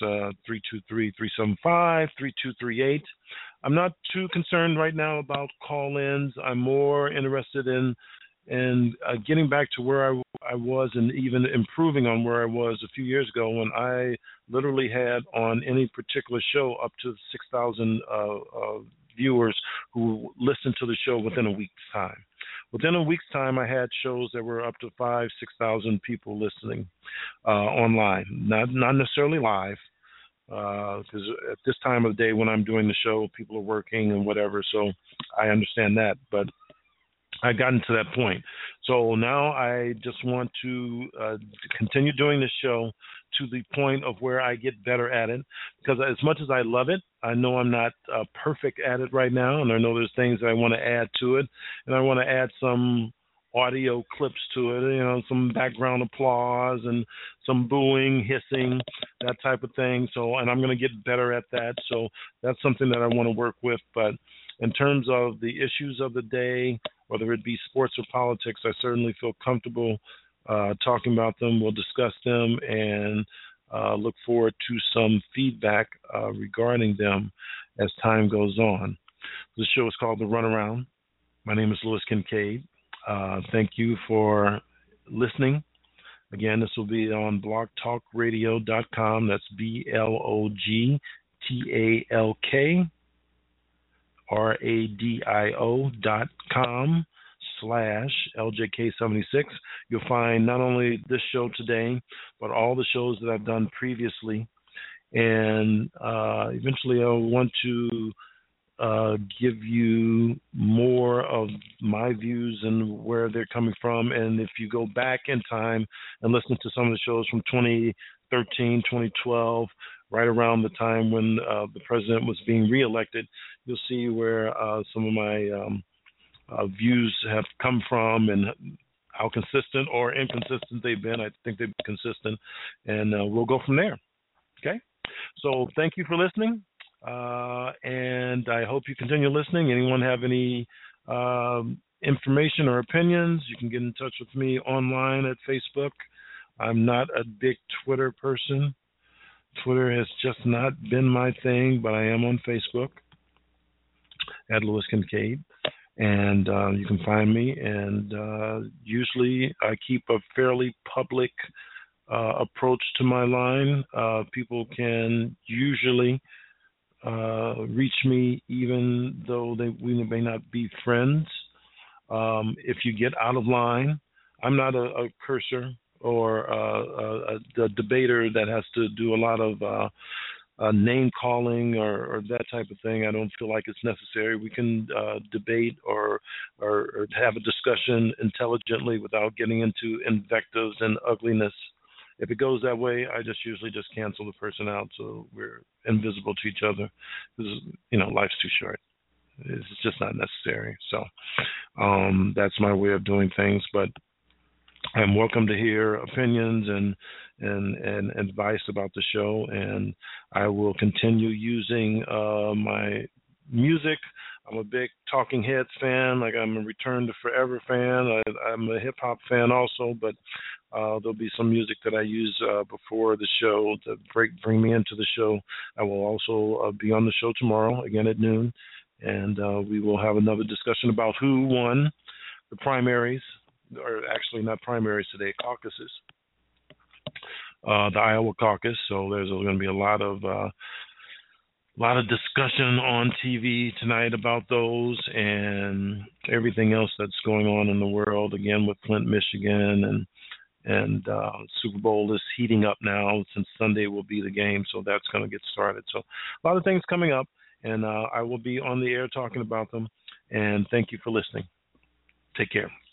323-375-3238. I'm not too concerned right now about call-ins. I'm more interested in getting back to where I was, and even improving on where I was a few years ago, when I literally had on any particular show up to 6,000 viewers who listened to the show within a week's time. Within a week's time, I had shows that were up to 5,000-6,000 people listening online, not necessarily live, because at this time of the day when I'm doing the show, people are working and whatever, so I understand that, but I've gotten to that point. So now I just want to continue doing this show to the point of where I get better at it, because as much as I love it, I know I'm not perfect at it right now, and I know there's things that I want to add to it, and I want to add some audio clips to it, some background applause and some booing, hissing, that type of thing. So, and I'm going to get better at that. So that's something that I want to work with. But in terms of the issues of the day, whether it be sports or politics, I certainly feel comfortable talking about them. We'll discuss them and look forward to some feedback regarding them as time goes on. The show is called The Runaround. My name is Louis Kincaid. Thank you for listening. Again, this will be on blogtalkradio.com. That's blogtalkradio.com/LJK76. You'll find not only this show today, but all the shows that I've done previously. And eventually I'll want to give you more of my views and where they're coming from. And if you go back in time and listen to some of the shows from 2013, 2012, right around the time when the president was being reelected, you'll see where some of my views have come from and how consistent or inconsistent they've been. I think they've been consistent, and we'll go from there. Okay? So thank you for listening. And I hope you continue listening. Anyone have any information or opinions, you can get in touch with me online at Facebook. I'm not a big Twitter person. Twitter has just not been my thing, but I am on Facebook at Louis Kincaid. And you can find me. And usually I keep a fairly public approach to my line. People can usually reach me even though we may not be friends. If you get out of line, I'm not a cursor or a debater that has to do a lot of name calling or that type of thing. I don't feel like it's necessary. We can debate or have a discussion intelligently without getting into invectives and ugliness. If it goes that way, I usually just cancel the person out so we're invisible to each other because, life's too short. It's just not necessary. So that's my way of doing things. But I'm welcome to hear opinions and advice about the show, and I will continue using my music. I'm a big Talking Heads fan. Like, I'm a Return to Forever fan. I'm a hip hop fan also, but there'll be some music that I use before the show to bring me into the show. I will also be on the show tomorrow, again at noon, and we will have another discussion about who won the primaries, or actually not primaries today, caucuses, the Iowa caucus. So there's going to be a lot of discussion on TV tonight about those and everything else that's going on in the world. Again, with Flint, Michigan, and Super Bowl is heating up now since Sunday will be the game, so that's going to get started. So a lot of things coming up, and I will be on the air talking about them. And thank you for listening. Take care.